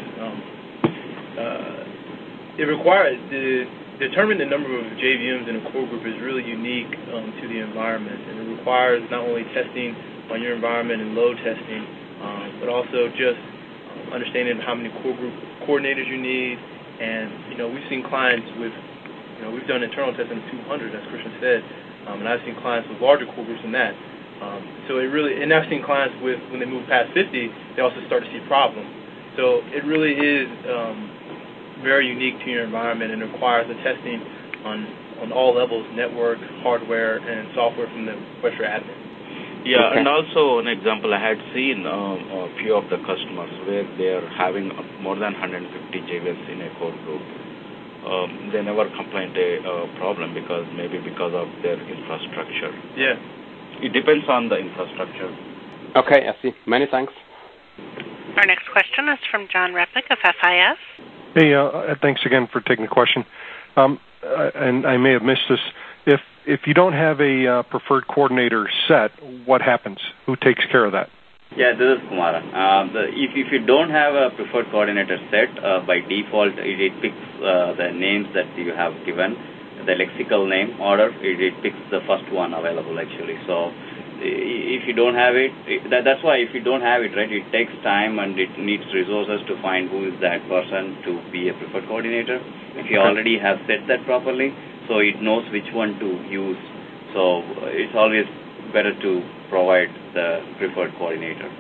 it requires determine the number of JVMs in a core group is really unique to the environment, and it requires not only testing on your environment and load testing, but also just understanding how many core group coordinators you need. And we've seen clients with, we've done internal testing of 200, as Krishna said, and I've seen clients with larger core groups than that. So it really, and I've seen clients with, when they move past 50, they also start to see problems. So it really is very unique to your environment and requires the testing on all levels, network, hardware, and software from the WebSphere admin. Yeah, and also an example, I had seen a few of the customers where they are having more than 150 JVMs in a core group. They never complained a problem because of their infrastructure. Yeah. It depends on the infrastructure. Okay, I see. Many thanks. Our next question is from John Repick of FIS. Hey, thanks again for taking the question. And I may have missed this. If you don't have a preferred coordinator set, what happens? Who takes care of that? Yeah, this is Kumara. If you don't have a preferred coordinator set, by default, it picks the names that you have given, the lexical name order. It picks the first one available, actually. So if you don't have it, that's why if you don't have it, right, it takes time and it needs resources to find who is that person to be a preferred coordinator. If you already have set that properly, so it knows which one to use. So it's always better to provide the preferred coordinator.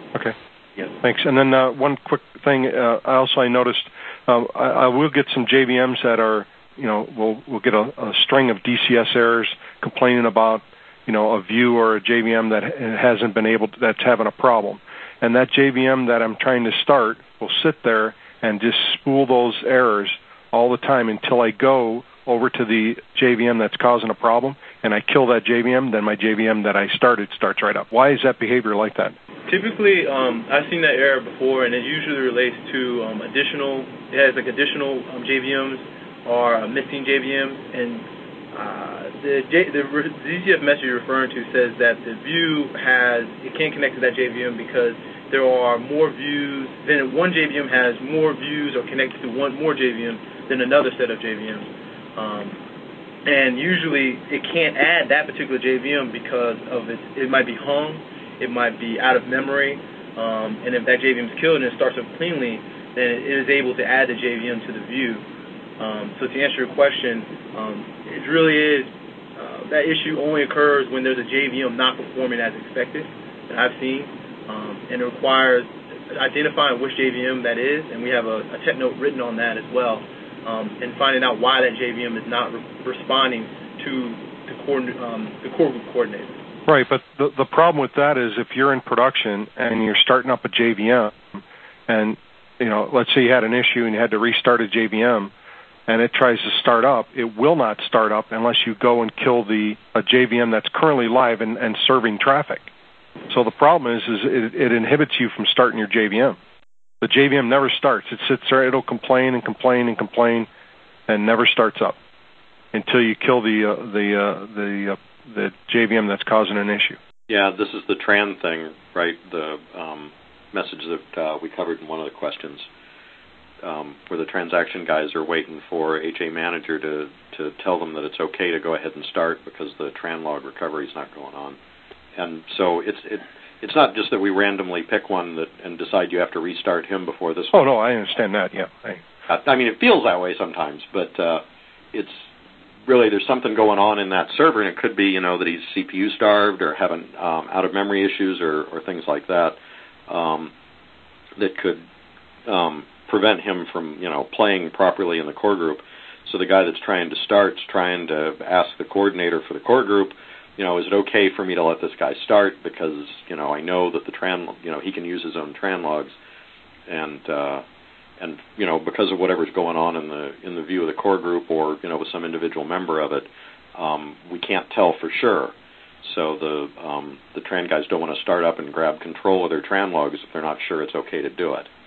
Okay. Yes. Thanks. And then one quick thing. I noticed I will get some JVMs that are, we'll get a string of DCS errors complaining about, a view or a JVM that hasn't been that's having a problem. And that JVM that I'm trying to start will sit there and just spool those errors all the time until I go over to the JVM that's causing a problem, and I kill that JVM, then my JVM that I started starts right up. Why is that behavior like that? Typically, I've seen that error before, and it usually relates to additional JVMs or missing JVMs, and the DCF message you're referring to says that the view it can't connect to that JVM because there are more views, then one JVM has more views or connected to one more JVM than another set of JVMs. And usually it can't add that particular JVM because of it might be hung, it might be out of memory, and if that JVM is killed and it starts up cleanly, then it is able to add the JVM to the view. So to answer your question, it really is, that issue only occurs when there's a JVM not performing as expected that I've seen, and it requires identifying which JVM that is, and we have a tech note written on that as well, and finding out why that JVM is not responding to the core group coordinator. Right, but the problem with that is if you're in production and you're starting up a JVM, and let's say you had an issue and you had to restart a JVM, and it tries to start up, it will not start up unless you go and kill a JVM that's currently live and serving traffic. So the problem is it inhibits you from starting your JVM. The JVM never starts. It sits there. It'll complain and complain and complain, and never starts up until you kill the JVM that's causing an issue. Yeah, this is the TRAN thing, right? The message that we covered in one of the questions, where the transaction guys are waiting for HA Manager to tell them that it's okay to go ahead and start because the TRAN log recovery is not going on. And so it's not just that we randomly pick one and decide you have to restart him before this one. Oh, no, I understand that, yeah. I mean, it feels that way sometimes, but it's really there's something going on in that server, and it could be, that he's CPU starved or having out-of-memory issues or things like that that could prevent him from, playing properly in the core group. So the guy that's trying to start's trying to ask the coordinator for the core group, is it okay for me to let this guy start because, I know that the TRAN, he can use his own TRAN logs, and because of whatever's going on in the view of the core group or, with some individual member of it, we can't tell for sure. So the TRAN guys don't want to start up and grab control of their TRAN logs if they're not sure it's okay to do it.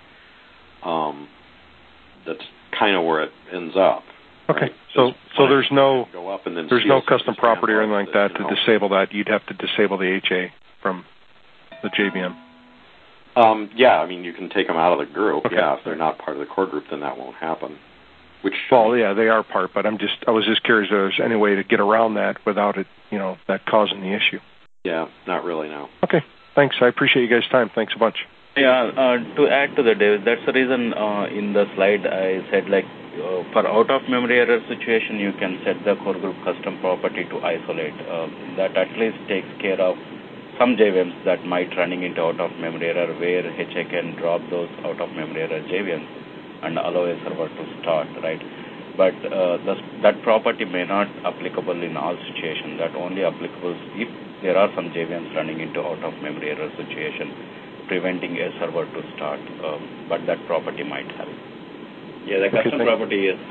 That's kind of where it ends up. Okay, right? so there's no custom property or anything like that to disable that. You'd have to disable the HA from the JVM. Yeah, I mean, you can take them out of the group. Okay. Yeah, if they're not part of the core group, then that won't happen. Yeah, they are part, but I was just curious if there's any way to get around that without it, that causing the issue. Yeah, not really, no. Okay, thanks. I appreciate you guys' time. Thanks a bunch. Yeah, to add to that, David, that's the reason in the slide I said, for out-of-memory error situation, you can set the core group custom property to isolate. That at least takes care of some JVMs that might running into out-of-memory error where HA can drop those out-of-memory error JVMs and allow a server to start, right? But that property may not applicable in all situations. That only applicable if there are some JVMs running into out-of-memory error situation, preventing a server to start, but that property might help. Yeah, the custom property is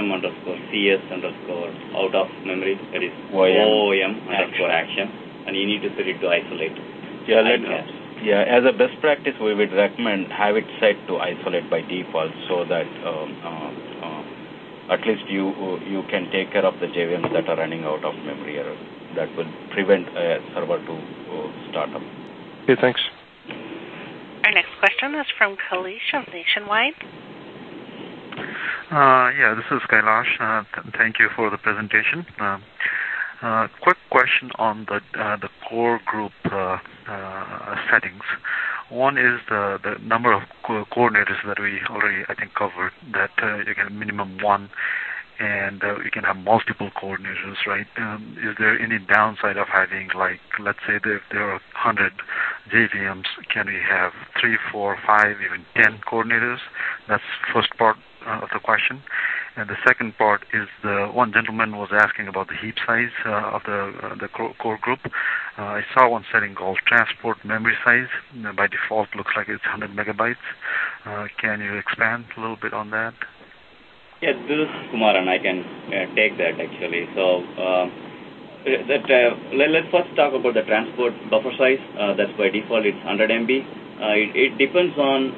IBM_CS_out-of-memory, that is OOM_action, and you need to set it to isolate. Yeah, as a best practice, we would recommend have it set to isolate by default so that at least you can take care of the JVMs that are running out of memory error. That will prevent a server to start up. Okay, thanks. Our next question is from Kailash of Nationwide. This is Kailash. Thank you for the presentation. Quick question on the core group settings. One is the number of coordinators that we already, I think, covered, that you can minimum one, and you can have multiple coordinators, right? Is there any downside of having, let's say if there are 100 JVMs, can we have 3, 4, 5, even 10 coordinators? That's the first part of the question. And the second part is one gentleman was asking about the heap size of the core group. I saw one setting called transport memory size. By default, looks like it's 100 megabytes. Can you expand a little bit on that? Yeah, this is Kumar, and I can take that actually. So let's first talk about the transport buffer size. That's by default it's 100 MB. It depends on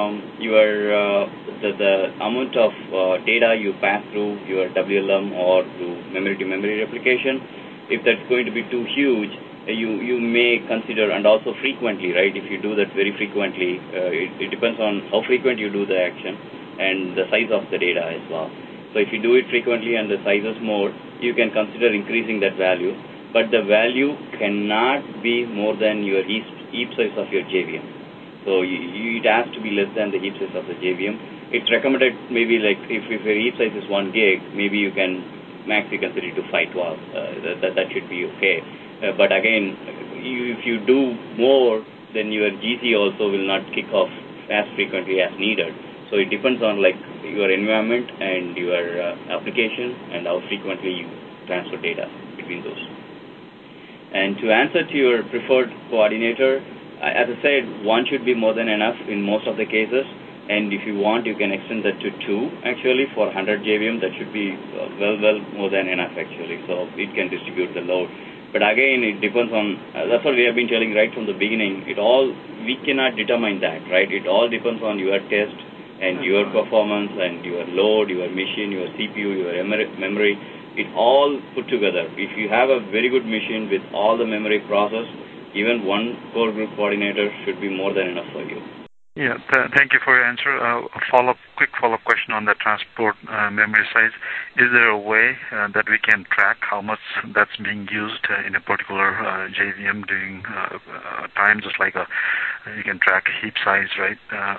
the amount of data you pass through your WLM or through memory-to-memory replication. If that's going to be too huge, you may consider, and also frequently, right? If you do that very frequently, it depends on how frequent you do the action and the size of the data as well. So if you do it frequently and the size is more, you can consider increasing that value. But the value cannot be more than your heap size of your JVM. So it has to be less than the heap size of the JVM. It's recommended maybe like if your heap size is 1 gig, maybe you can max consider it to 512. That should be okay. But again, if you do more, then your GC also will not kick off as frequently as needed. So it depends on like your environment and your application and how frequently you transfer data between those. And to answer to your preferred coordinator, as I said, 1 should be more than enough in most of the cases. And if you want, you can extend that to 2 actually for 100 JVM. That should be well more than enough actually. So it can distribute the load. But again, it depends on, that's what we have been telling right from the beginning. We cannot determine that, right? It all depends on your test and your performance and your load, your machine, your CPU, your memory. It all put together. If you have a very good machine with all the memory processed, even 1 core group coordinator should be more than enough for you. Yeah, thank you for your answer. A quick follow-up question on the transport memory size. Is there a way that we can track how much that's being used in a particular JVM during time, just like you can track heap size, right?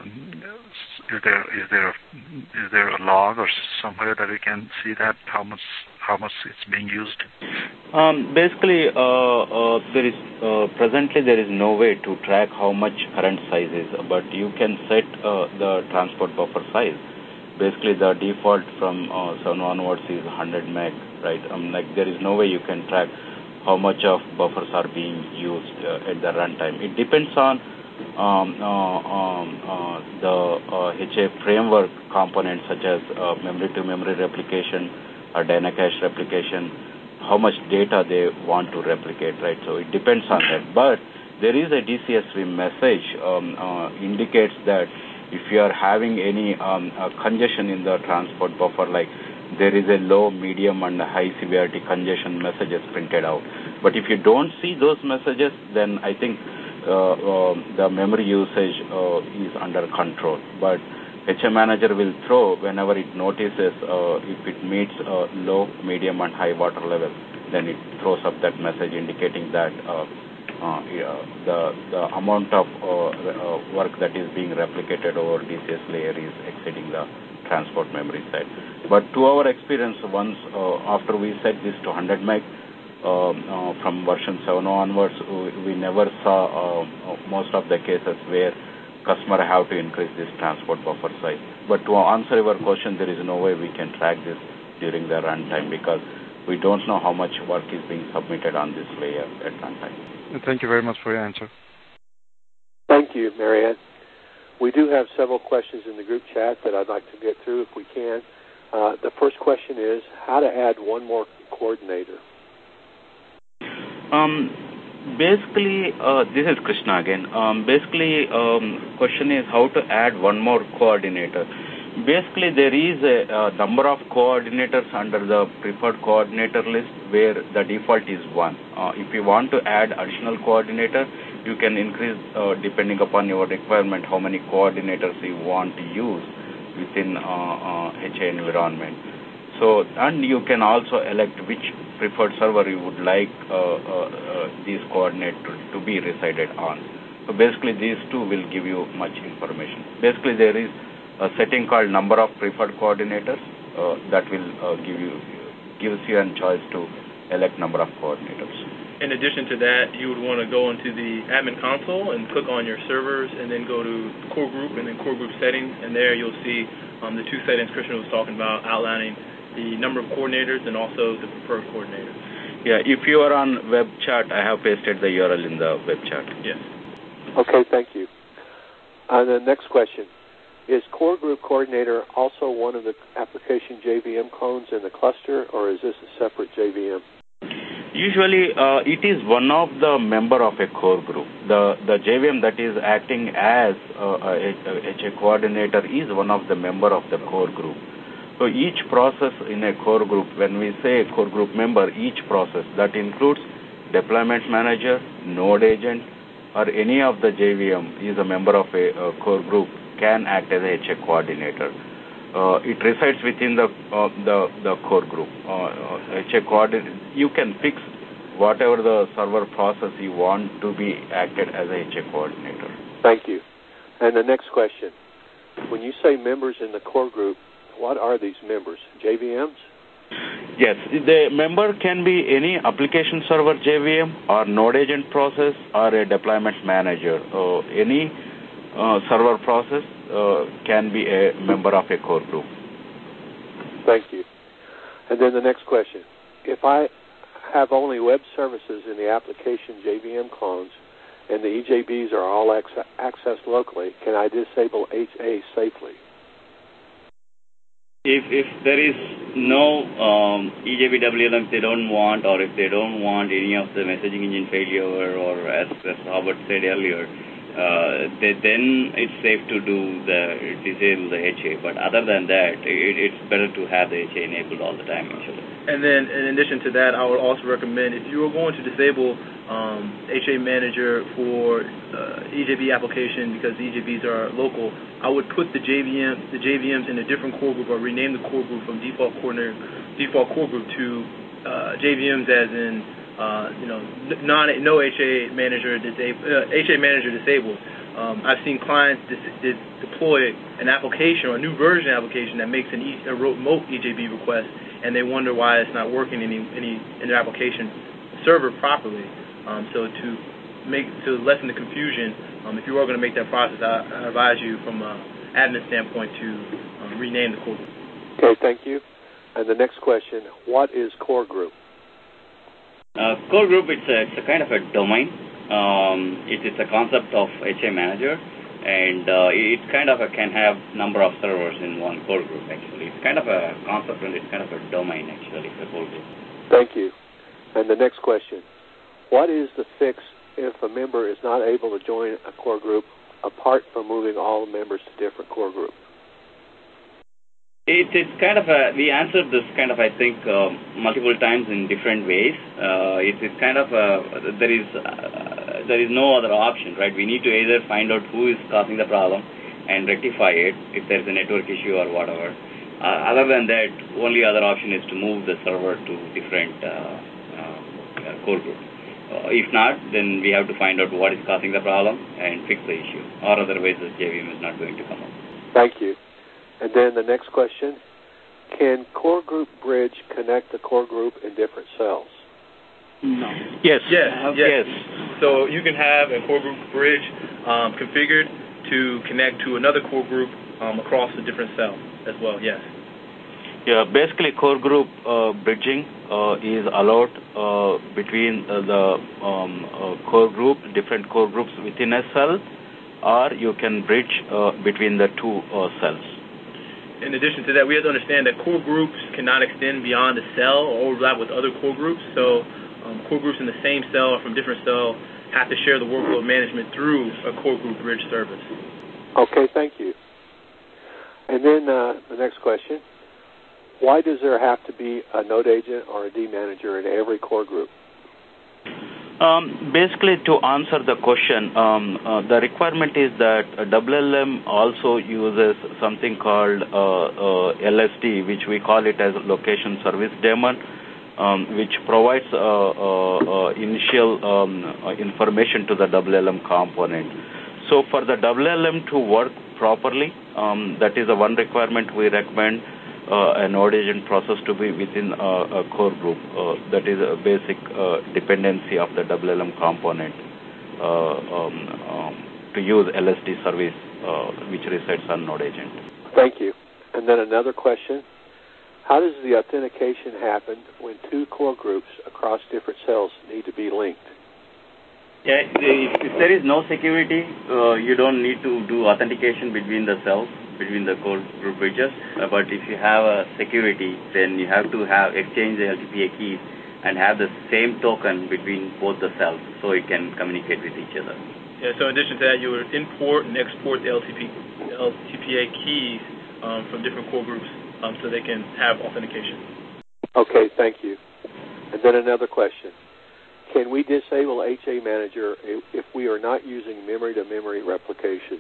Is there a log or somewhere that we can see that how much it's being used? Basically, presently there is no way to track how much current size is, but you can set the transport buffer size. Basically, the default from 7 onwards is 100 meg, right? There is no way you can track how much of buffers are being used at the runtime. It depends on the HA framework components such as memory-to-memory replication or Dynacache replication, how much data they want to replicate, right? So it depends on that. But there is a DCSV message indicates that if you are having any congestion in the transport buffer, like there is a low, medium, and high severity congestion messages printed out. But if you don't see those messages, then I think the memory usage is under control. But HA Manager will throw whenever it notices if it meets low, medium, and high water level, then it throws up that message indicating that the amount of work that is being replicated over DCS layer is exceeding the transport memory side. But to our experience, once after we set this to 100 meg, from version 7 onwards, we never saw most of the cases where customer have to increase this transport buffer size. But to answer your question, there is no way we can track this during the runtime because we don't know how much work is being submitted on this layer at runtime. Thank you very much for your answer. Thank you, Marianne. We do have several questions in the group chat that I'd like to get through if we can. The first question is how to add one more coordinator. Basically, this is Krishna again. Question is how to add one more coordinator. Basically, there is a number of coordinators under the preferred coordinator list where the default is 1. If you want to add additional coordinator, you can increase depending upon your requirement how many coordinators you want to use within HA environment. So, and you can also elect which preferred server you would like these coordinates to be resided on. So basically, these two will give you much information. Basically, there is a setting called number of preferred coordinators that will gives you a choice to elect number of coordinators. In addition to that, you would want to go into the admin console and click on your servers and then go to core group and then core group settings, and there you'll see the two settings Krishna was talking about, outlining the number of coordinators and also the preferred coordinator. Yeah, if you are on web chat, I have pasted the URL in the web chat. Yes. Okay, thank you. The next question. Is Core Group Coordinator also one of the application JVM clones in the cluster, or is this a separate JVM? Usually, it is one of the member of a core group. The JVM that is acting as a HA coordinator is one of the member of the core group. So each process in a core group, when we say a core group member, each process that includes deployment manager, node agent, or any of the JVM is a member of a core group, can act as a HA coordinator. It resides within the core group. HA coordinator, you can fix whatever the server process you want to be acted as a HA coordinator. Thank you. And the next question. When you say members in the core group, what are these members? JVMs? Yes, the member can be any application server JVM or node agent process or a deployment manager. Any server process can be a member of a core group. Thank you. And then the next question. If I have only web services in the application JVM clones and the EJBs are all accessed locally, can I disable HA safely? If there is no EJB WLM they don't want, or if they don't want any of the messaging engine failure, or as Robert said earlier, then it's safe to disable the HA. But other than that, it's better to have the HA enabled all the time, actually. And then, in addition to that, I would also recommend, if you are going to disable HA Manager for EJB application because the EJBs are local, I would put the JVMs in a different core group, or rename the core group from default core group to JVMs as in no HA Manager disabled. I've seen clients deploy an application or a new version application that makes a remote EJB request, and they wonder why it's not working in their application server properly. So to lessen the confusion, if you are going to make that process, I advise you from an admin standpoint to rename the core group. Okay, thank you. And the next question, what is core group? Core group, it's a kind of a domain. It's a concept of HA Manager, and it kind of can have number of servers in one core group, actually. It's kind of a concept, and it's kind of a domain, actually, the core group. Thank you. And the next question, what is the fix if a member is not able to join a core group apart from moving all the members to different core groups? It's kind of we answered this kind of, I think, multiple times in different ways. It's kind of there is no other option, right? We need to either find out who is causing the problem and rectify it if there's a network issue or whatever. Other than that, only other option is to move the server to different core group. If not, then we have to find out what is causing the problem and fix the issue, or otherwise the JVM is not going to come up. Thank you. And then the next question, can core group bridge connect the core group in different cells? No. Yes. Yes. So you can have a core group bridge configured to connect to another core group across a different cell as well, yes. Yeah, basically core group bridging is allowed between the core group, different core groups within a cell, or you can bridge between the two cells. In addition to that, we have to understand that core groups cannot extend beyond a cell or overlap with other core groups. So core groups in the same cell or from different cells have to share the workload management through a core group bridge service. Okay, thank you. And then the next question, why does there have to be a node agent or a D manager in every core group? Basically, to answer the question, the requirement is that WLM also uses something called LSD, which we call it as Location Service Daemon, which provides initial information to the WLM component. So for the WLM to work properly, that is the one requirement we recommend. a node agent process to be within a core group. That is a basic dependency of the WLM component to use LSD service which resides on node agent. Thank you. And then another question. How does the authentication happen when two core groups across different cells need to be linked? Yeah, if there is no security, you don't need to do authentication between the cells, between the core group bridges. But if you have a security, then you have to exchange the LTPA keys and have the same token between both the cells so it can communicate with each other. Yeah, so in addition to that, you would import and export the LTPA keys from different core groups so they can have authentication. Okay, thank you. And then another question. Can we disable HA Manager if we are not using memory-to-memory replication?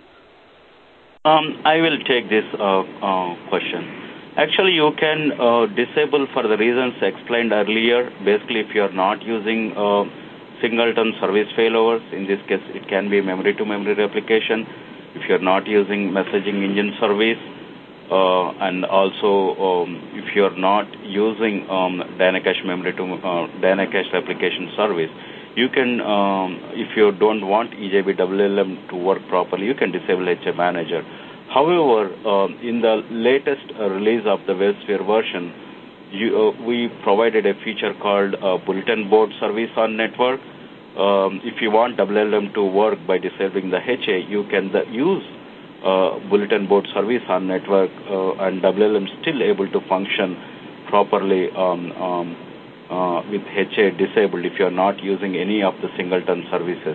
I will take this question. Actually, you can disable for the reasons explained earlier. Basically, if you are not using singleton service failovers, in this case, it can be memory-to-memory replication. If you are not using messaging engine service, and also if you are not using Dynacache Dynacache replication service, you can, if you don't want EJB WLM to work properly, you can disable HA Manager. However, in the latest release of the WebSphere version, we provided a feature called Bulletin Board Service on Network. If you want WLM to work by disabling the HA, you can use Bulletin Board Service on Network, and WLM still able to function properly with HA disabled if you are not using any of the singleton services.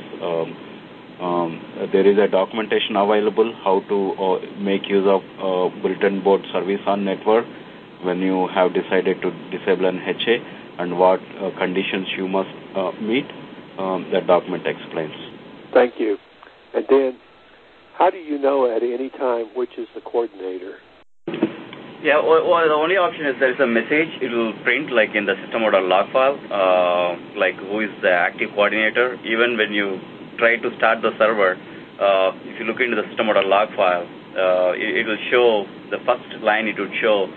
There is a documentation available how to make use of Bulletin Board Service on Network when you have decided to disable an HA and what conditions you must meet. That document explains. Thank you. And then, how do you know at any time which is the coordinator? Yeah, well, the only option is there is a message. It will print like in the system.log file, like who is the active coordinator. Even when you try to start the server, if you look into the system.log file, it will show, the first line it would show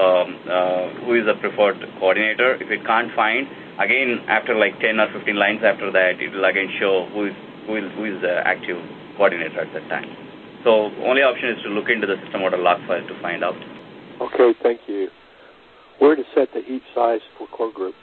who is the preferred coordinator. If it can't find, again after like 10 or 15 lines after that, it will again show who is the active coordinator at that time. So only option is to look into the system.log file to find out. Okay, thank you. Where to set the heap size for core group?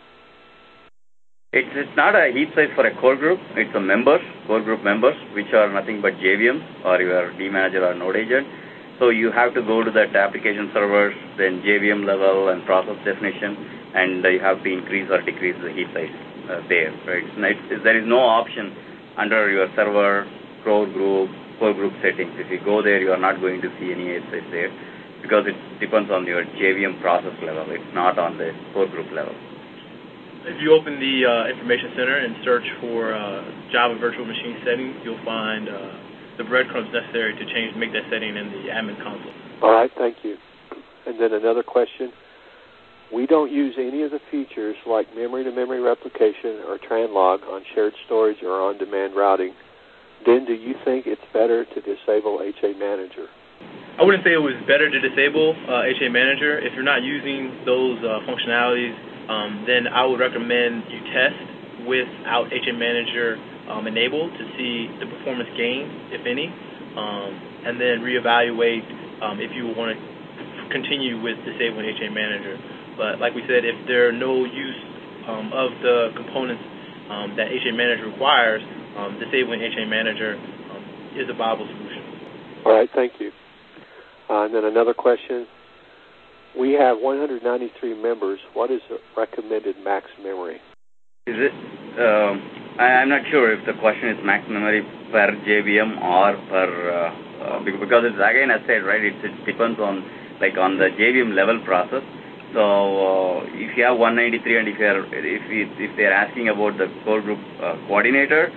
It's not a heap size for a core group. It's a members, core group members, which are nothing but JVMs or your DManager or node agent. So you have to go to that application servers, then JVM level and process definition, and you have to increase or decrease the heap size there. Right? There is no option under your server core group settings. If you go there, you are not going to see any heap size there because it depends on your JVM process level. It's not on the core group level. If you open the Information Center and search for Java Virtual Machine settings, you'll find the breadcrumbs necessary to make that setting in the admin console. All right, thank you. And then another question. We don't use any of the features like memory-to-memory replication or Tranlog on shared storage or on-demand routing. Then do you think it's better to disable HA Manager? I wouldn't say it was better to disable HA Manager. If you're not using those functionalities, then I would recommend you test without HA Manager enabled to see the performance gain, if any, and then reevaluate if you want to continue with disabling HA Manager. But like we said, if there are no use of the components that HA Manager requires, disabling HA Manager is a viable solution. All right, thank you. And then another question. We have 193 members. What is the recommended max memory? Is it? I'm not sure if the question is max memory per JVM or per because it's again I said right. It depends on the JVM level process. So if you have 193 and if they're asking about the core group coordinator,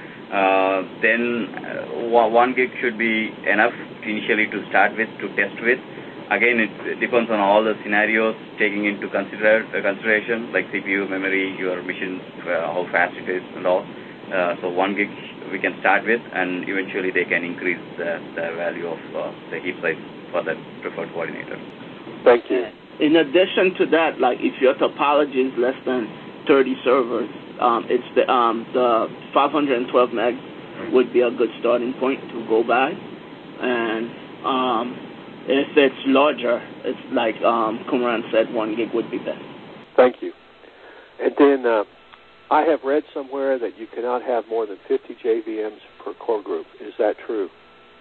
then 1 gig should be enough initially to start with, to test with. Again, it depends on all the scenarios taking into consideration, like CPU, memory, your machine, how fast it is and all. So 1 gig we can start with, and eventually they can increase the value of the heap size for the preferred coordinator. Thank you. in addition to that, like if your topology is less than 30 servers, it's the 512 meg would be a good starting point to go by. And if it's larger, it's like Kumaran said, 1 gig would be best. Thank you. And then I have read somewhere that you cannot have more than 50 JVMs per core group. Is that true?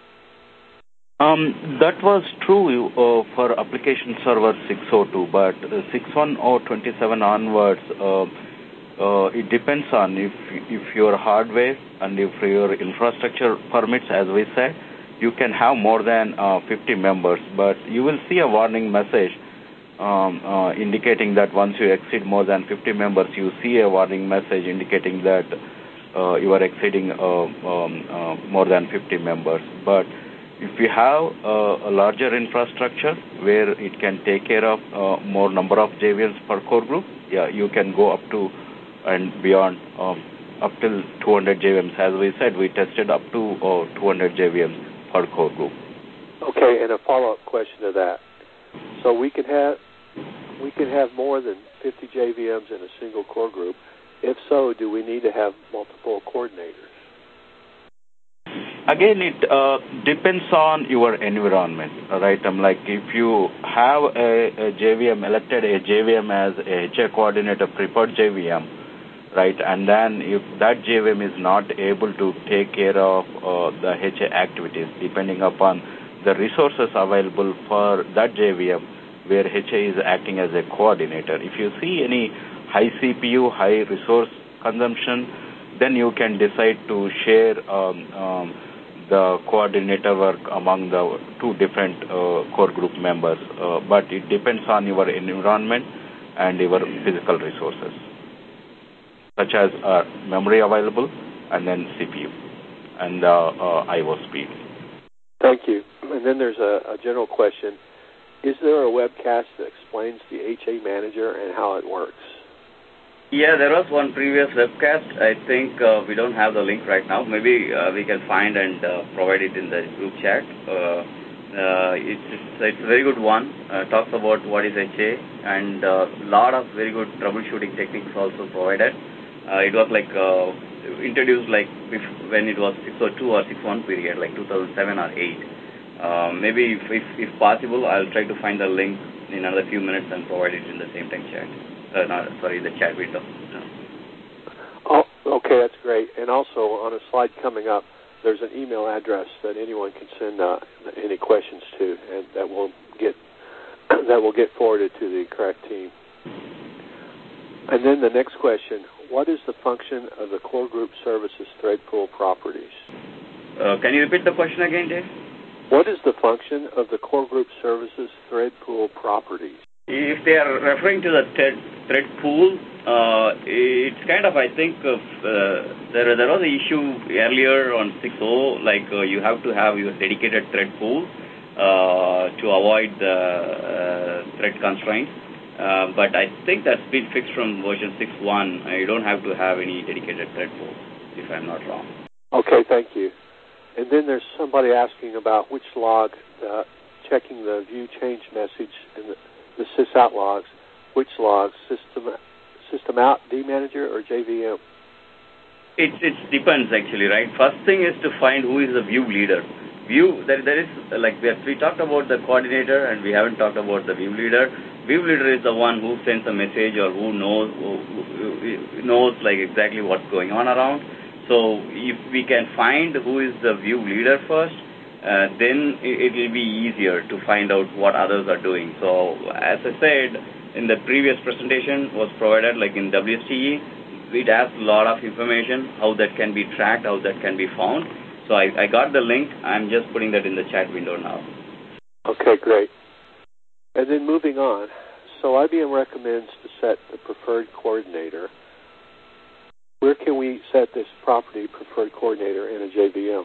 That was true for application server 602, but 6.1 or 27 onwards, it depends on if your hardware and if your infrastructure permits, as we said, you can have more than 50 members, but you will see a warning message indicating that once you exceed more than 50 members, you see a warning message indicating that you are exceeding more than 50 members. But if you have a larger infrastructure where it can take care of more number of JVMs per core group, yeah, you can go up to and beyond up till 200 JVMs. As we said, we tested up to 200 JVMs per core group. Okay, and a follow-up question to that. So we can have more than 50 JVMs in a single core group. If so, do we need to have multiple coordinators? Again, it depends on your environment, right? Like if you have a JVM, elected a JVM as a HA coordinator, preferred JVM, right? And then if that JVM is not able to take care of the HA activities, depending upon the resources available for that JVM, where HA is acting as a coordinator. If you see any high CPU, high resource consumption, then you can decide to share the coordinator work among the two different core group members. But it depends on your environment and your physical resources, such as memory available and then CPU and I/O speed. Thank you. And then there's a general question. Is there a webcast that explains the HA Manager and how it works? Yeah, there was one previous webcast. I think we don't have the link right now. Maybe we can find and provide it in the group chat. It's a very good one. Talks about what is HA and a lot of very good troubleshooting techniques also provided. It was like introduced like when it was 602 or 61 period, like 2007 or 8. Maybe if possible, I'll try to find the link in another few minutes and provide it in the same time chat. The chat window. Oh, okay, that's great. And also on a slide coming up, there's an email address that anyone can send any questions to, and that will get forwarded to the correct team. And then the next question: what is the function of the core group services thread pool properties? Can you repeat the question again, Dave? What is the function of the core group services thread pool properties? If they are referring to the thread pool, it's kind of, I think, there was an issue earlier on 6.0, like you have to have your dedicated thread pool to avoid the thread constraints. But I think that's been fixed from version 6.1. You don't have to have any dedicated thread pool, if I'm not wrong. Okay, thank you. And then there's somebody asking about which log, checking the view change message in the sysout logs, which logs, system out, dmanager, or JVM? It depends actually, right? First thing is to find who is the view leader. There is, like we talked about the coordinator and we haven't talked about the view leader. View leader is the one who sends a message or who knows like exactly what's going on around. So if we can find who is the view leader first, then it will be easier to find out what others are doing. So as I said in the previous presentation was provided, like in WSTE, it has a lot of information, how that can be tracked, how that can be found. So I got the link. I'm just putting that in the chat window now. Okay, great. And then moving on, so IBM recommends to set the preferred coordinator. Where can we set this property, preferred coordinator, in a JVM?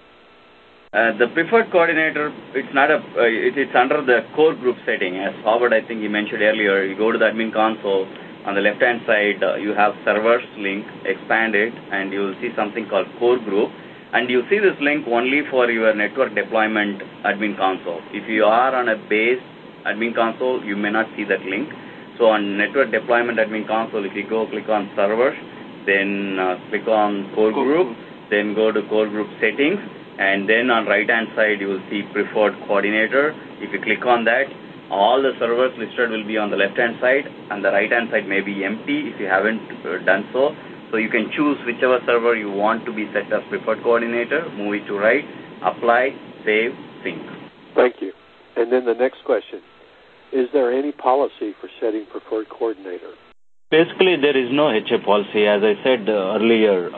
The preferred coordinator, it's not it's under the core group setting. As Howard, I think he mentioned earlier, you go to the admin console. On the left-hand side, you have servers link, expand it, and you will see something called core group. And you see this link only for your network deployment admin console. If you are on a base admin console, you may not see that link. So on network deployment admin console, if you click on server, then click on core group, then go to core group settings, and then on right-hand side, you will see preferred coordinator. If you click on that, all the servers listed will be on the left-hand side, and the right-hand side may be empty if you haven't done so. So you can choose whichever server you want to be set as preferred coordinator, move it to right, apply, save, sync. Thank you. And then the next question. Is there any policy for setting preferred coordinator? Basically, there is no HA policy. As I said earlier,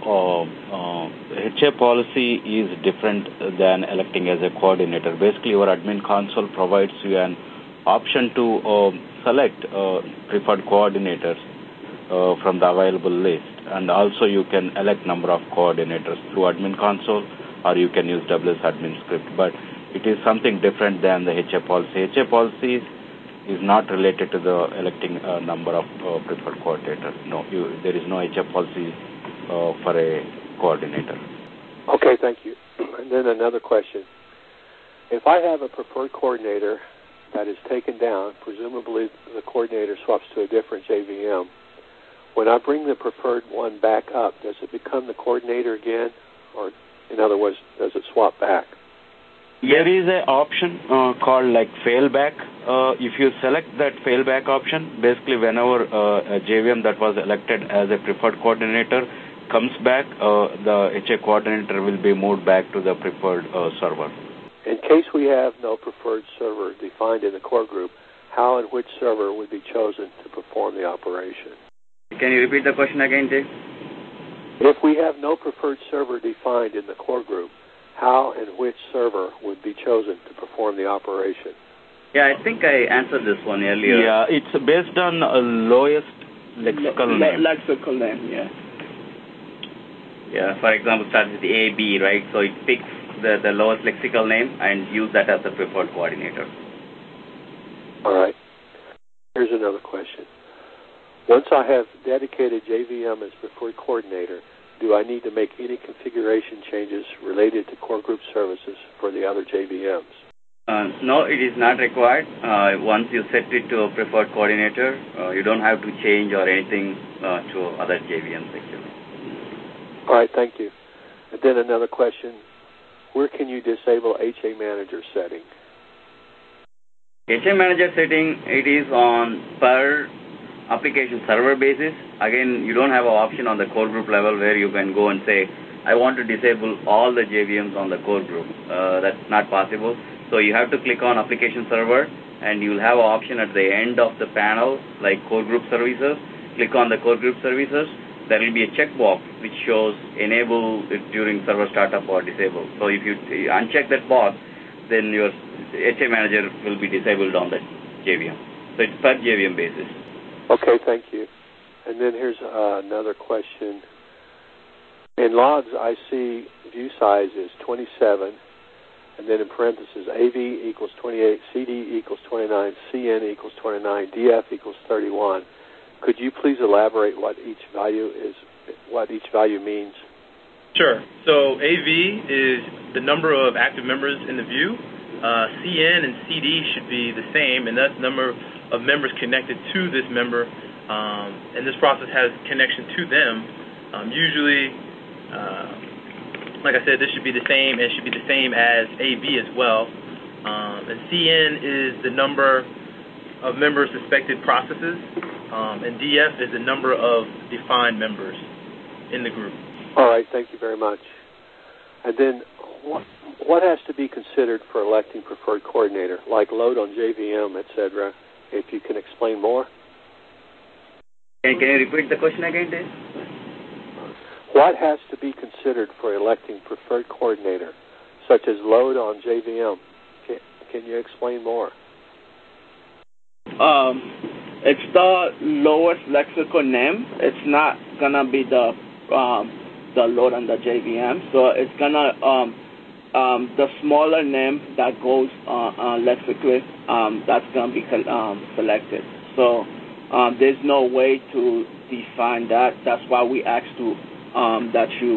HA policy is different than electing as a coordinator. Basically, your admin console provides you an option to select preferred coordinators from the available list. And also, you can elect number of coordinators through admin console, or you can use WS admin script. But it is something different than the HA policy. HA policy is not related to the electing number of preferred coordinators. No, there is no HA policy for a coordinator. Okay, thank you. And then another question. If I have a preferred coordinator that is taken down, presumably the coordinator swaps to a different JVM, when I bring the preferred one back up, does it become the coordinator again? Or, in other words, does it swap back? There is an option called like failback. If you select that failback option, basically whenever a JVM that was elected as a preferred coordinator comes back, the HA coordinator will be moved back to the preferred server. In case we have no preferred server defined in the core group, how and which server would be chosen to perform the operation? Can you repeat the question again, Dave? If we have no preferred server defined in the core group, how and which server would be chosen to perform the operation? Yeah, I think I answered this one earlier. Yeah, it's based on lowest lexical name. Lexical name, yeah. Yeah, for example, starts with A, B, right? So it picks the lowest lexical name and use that as the preferred coordinator. All right. Here's another question. Once I have dedicated JVM as preferred coordinator, do I need to make any configuration changes related to core group services for the other JVMs? No, it is not required. Once you set it to a preferred coordinator, you don't have to change or anything to other JVMs actually. All right, thank you. And then another question. Where can you disable HA Manager setting? HA Manager setting, it is on per application server basis. Again, you don't have an option on the core group level where you can go and say, I want to disable all the JVMs on the core group. That's not possible. So you have to click on application server, and you'll have an option at the end of the panel, like core group services. Click on the core group services. There will be a checkbox which shows enable it during server startup or disable. So if you uncheck that box, then your HA Manager will be disabled on that JVM. So it's per JVM basis. Okay, thank you. And then here's another question. In logs, I see view size is 27, and then in parentheses, AV equals 28, CD equals 29, CN equals 29, DF equals 31. Could you please elaborate what each value means? Sure. So AV is the number of active members in the view. CN and CD should be the same, and that's the number of members connected to this member, and this process has connection to them. Usually, like I said, this should be the same, and it should be the same as AV as well. And CN is the number of members suspected processes, and DF is the number of defined members in the group. All right, thank you very much. And then what has to be considered for electing preferred coordinator, like load on JVM, etc., if you can explain more? Can you repeat the question again, Dave? What has to be considered for electing preferred coordinator, such as load on JVM? Can you explain more? It's the lowest lexical name. It's not gonna be the load on the JVM. So it's gonna the smaller name that goes lexically, that's gonna be selected. So there's no way to define that. That's why we asked to that you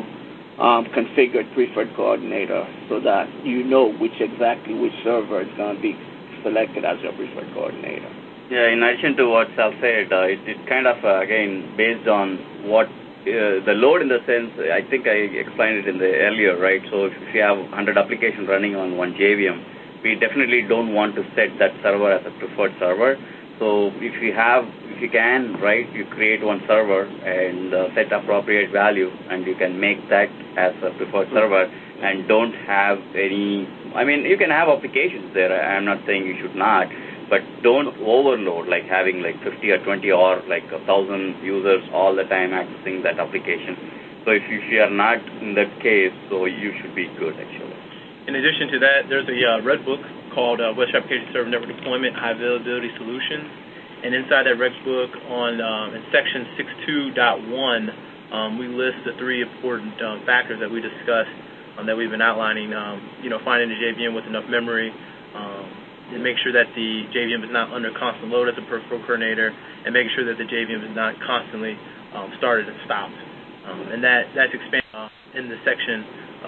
configure preferred coordinator so that you know which server is gonna be selected as your preferred coordinator? Yeah, in addition to what Sal said, it kind of, again, based on what the load in the sense, I think I explained it in the earlier, right? So if you have 100 applications running on one JVM, we definitely don't want to set that server as a preferred server. So if you can, right, you create one server and set appropriate value, and you can make that as a preferred server and don't have any, I mean, you can have applications there. I'm not saying you should not, but don't overload, like having like 50 or 20 or like 1,000 users all the time accessing that application. So if you are not in that case, so you should be good, actually. In addition to that, there's a red book called WebSphere Application Server Network Deployment High Availability Solutions. And inside that red book in section 6.2.1, we list the three important factors that we discussed that we've been outlining, finding a JVM with enough memory, and make sure that the JVM is not under constant load as a peripheral coordinator, and making sure that the JVM is not constantly started and stopped. And that's expanded in the section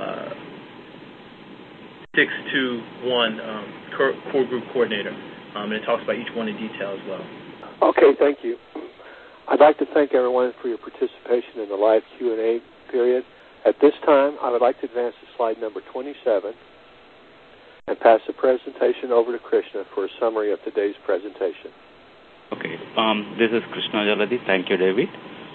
6.2.1 core group coordinator, and it talks about each one in detail as well. Okay, thank you. I'd like to thank everyone for your participation in the live Q&A period. At this time, I would like to advance to slide number 27 and pass the presentation over to Krishna for a summary of today's presentation. Okay, this is Krishna Jaladi. Thank you, David.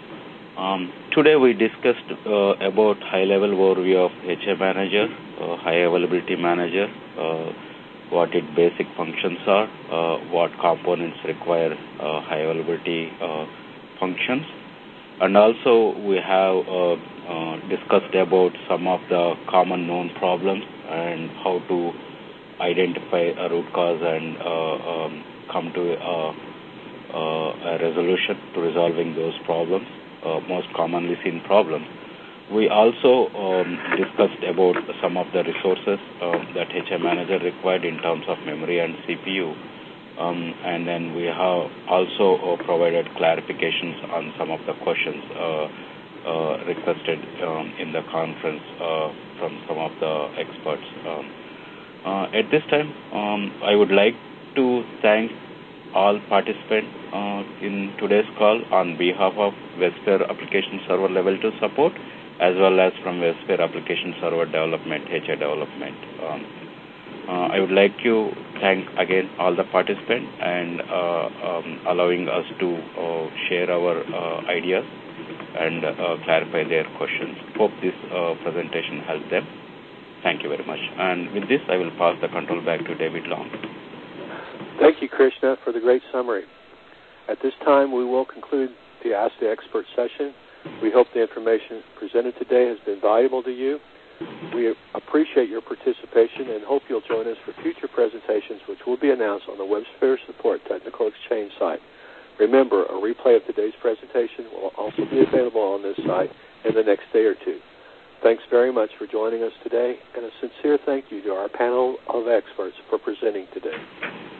Today we discussed about high-level overview of HA Manager, High Availability Manager, what its basic functions are, what components require high availability functions, and also we have discussed about some of the common known problems and how to identify a root cause and come to a resolution to resolving those problems, most commonly seen problems. We also discussed about some of the resources that HA Manager required in terms of memory and CPU. And then we have also provided clarifications on some of the questions requested in the conference from some of the experts. At this time, I would like to thank all participants in today's call on behalf of WebSphere Application Server Level 2 support, as well as from WebSphere Application Server Development, HA Development. I would like to thank again all the participants and allowing us to share our ideas and clarify their questions. Hope this presentation helped them. Thank you very much. And with this, I will pass the control back to David Long. Thank you, Krishna, for the great summary. At this time, we will conclude the Ask the Expert session. We hope the information presented today has been valuable to you. We appreciate your participation and hope you'll join us for future presentations, which will be announced on the WebSphere Support Technical Exchange site. Remember, a replay of today's presentation will also be available on this site in the next day or two. Thanks very much for joining us today, and a sincere thank you to our panel of experts for presenting today.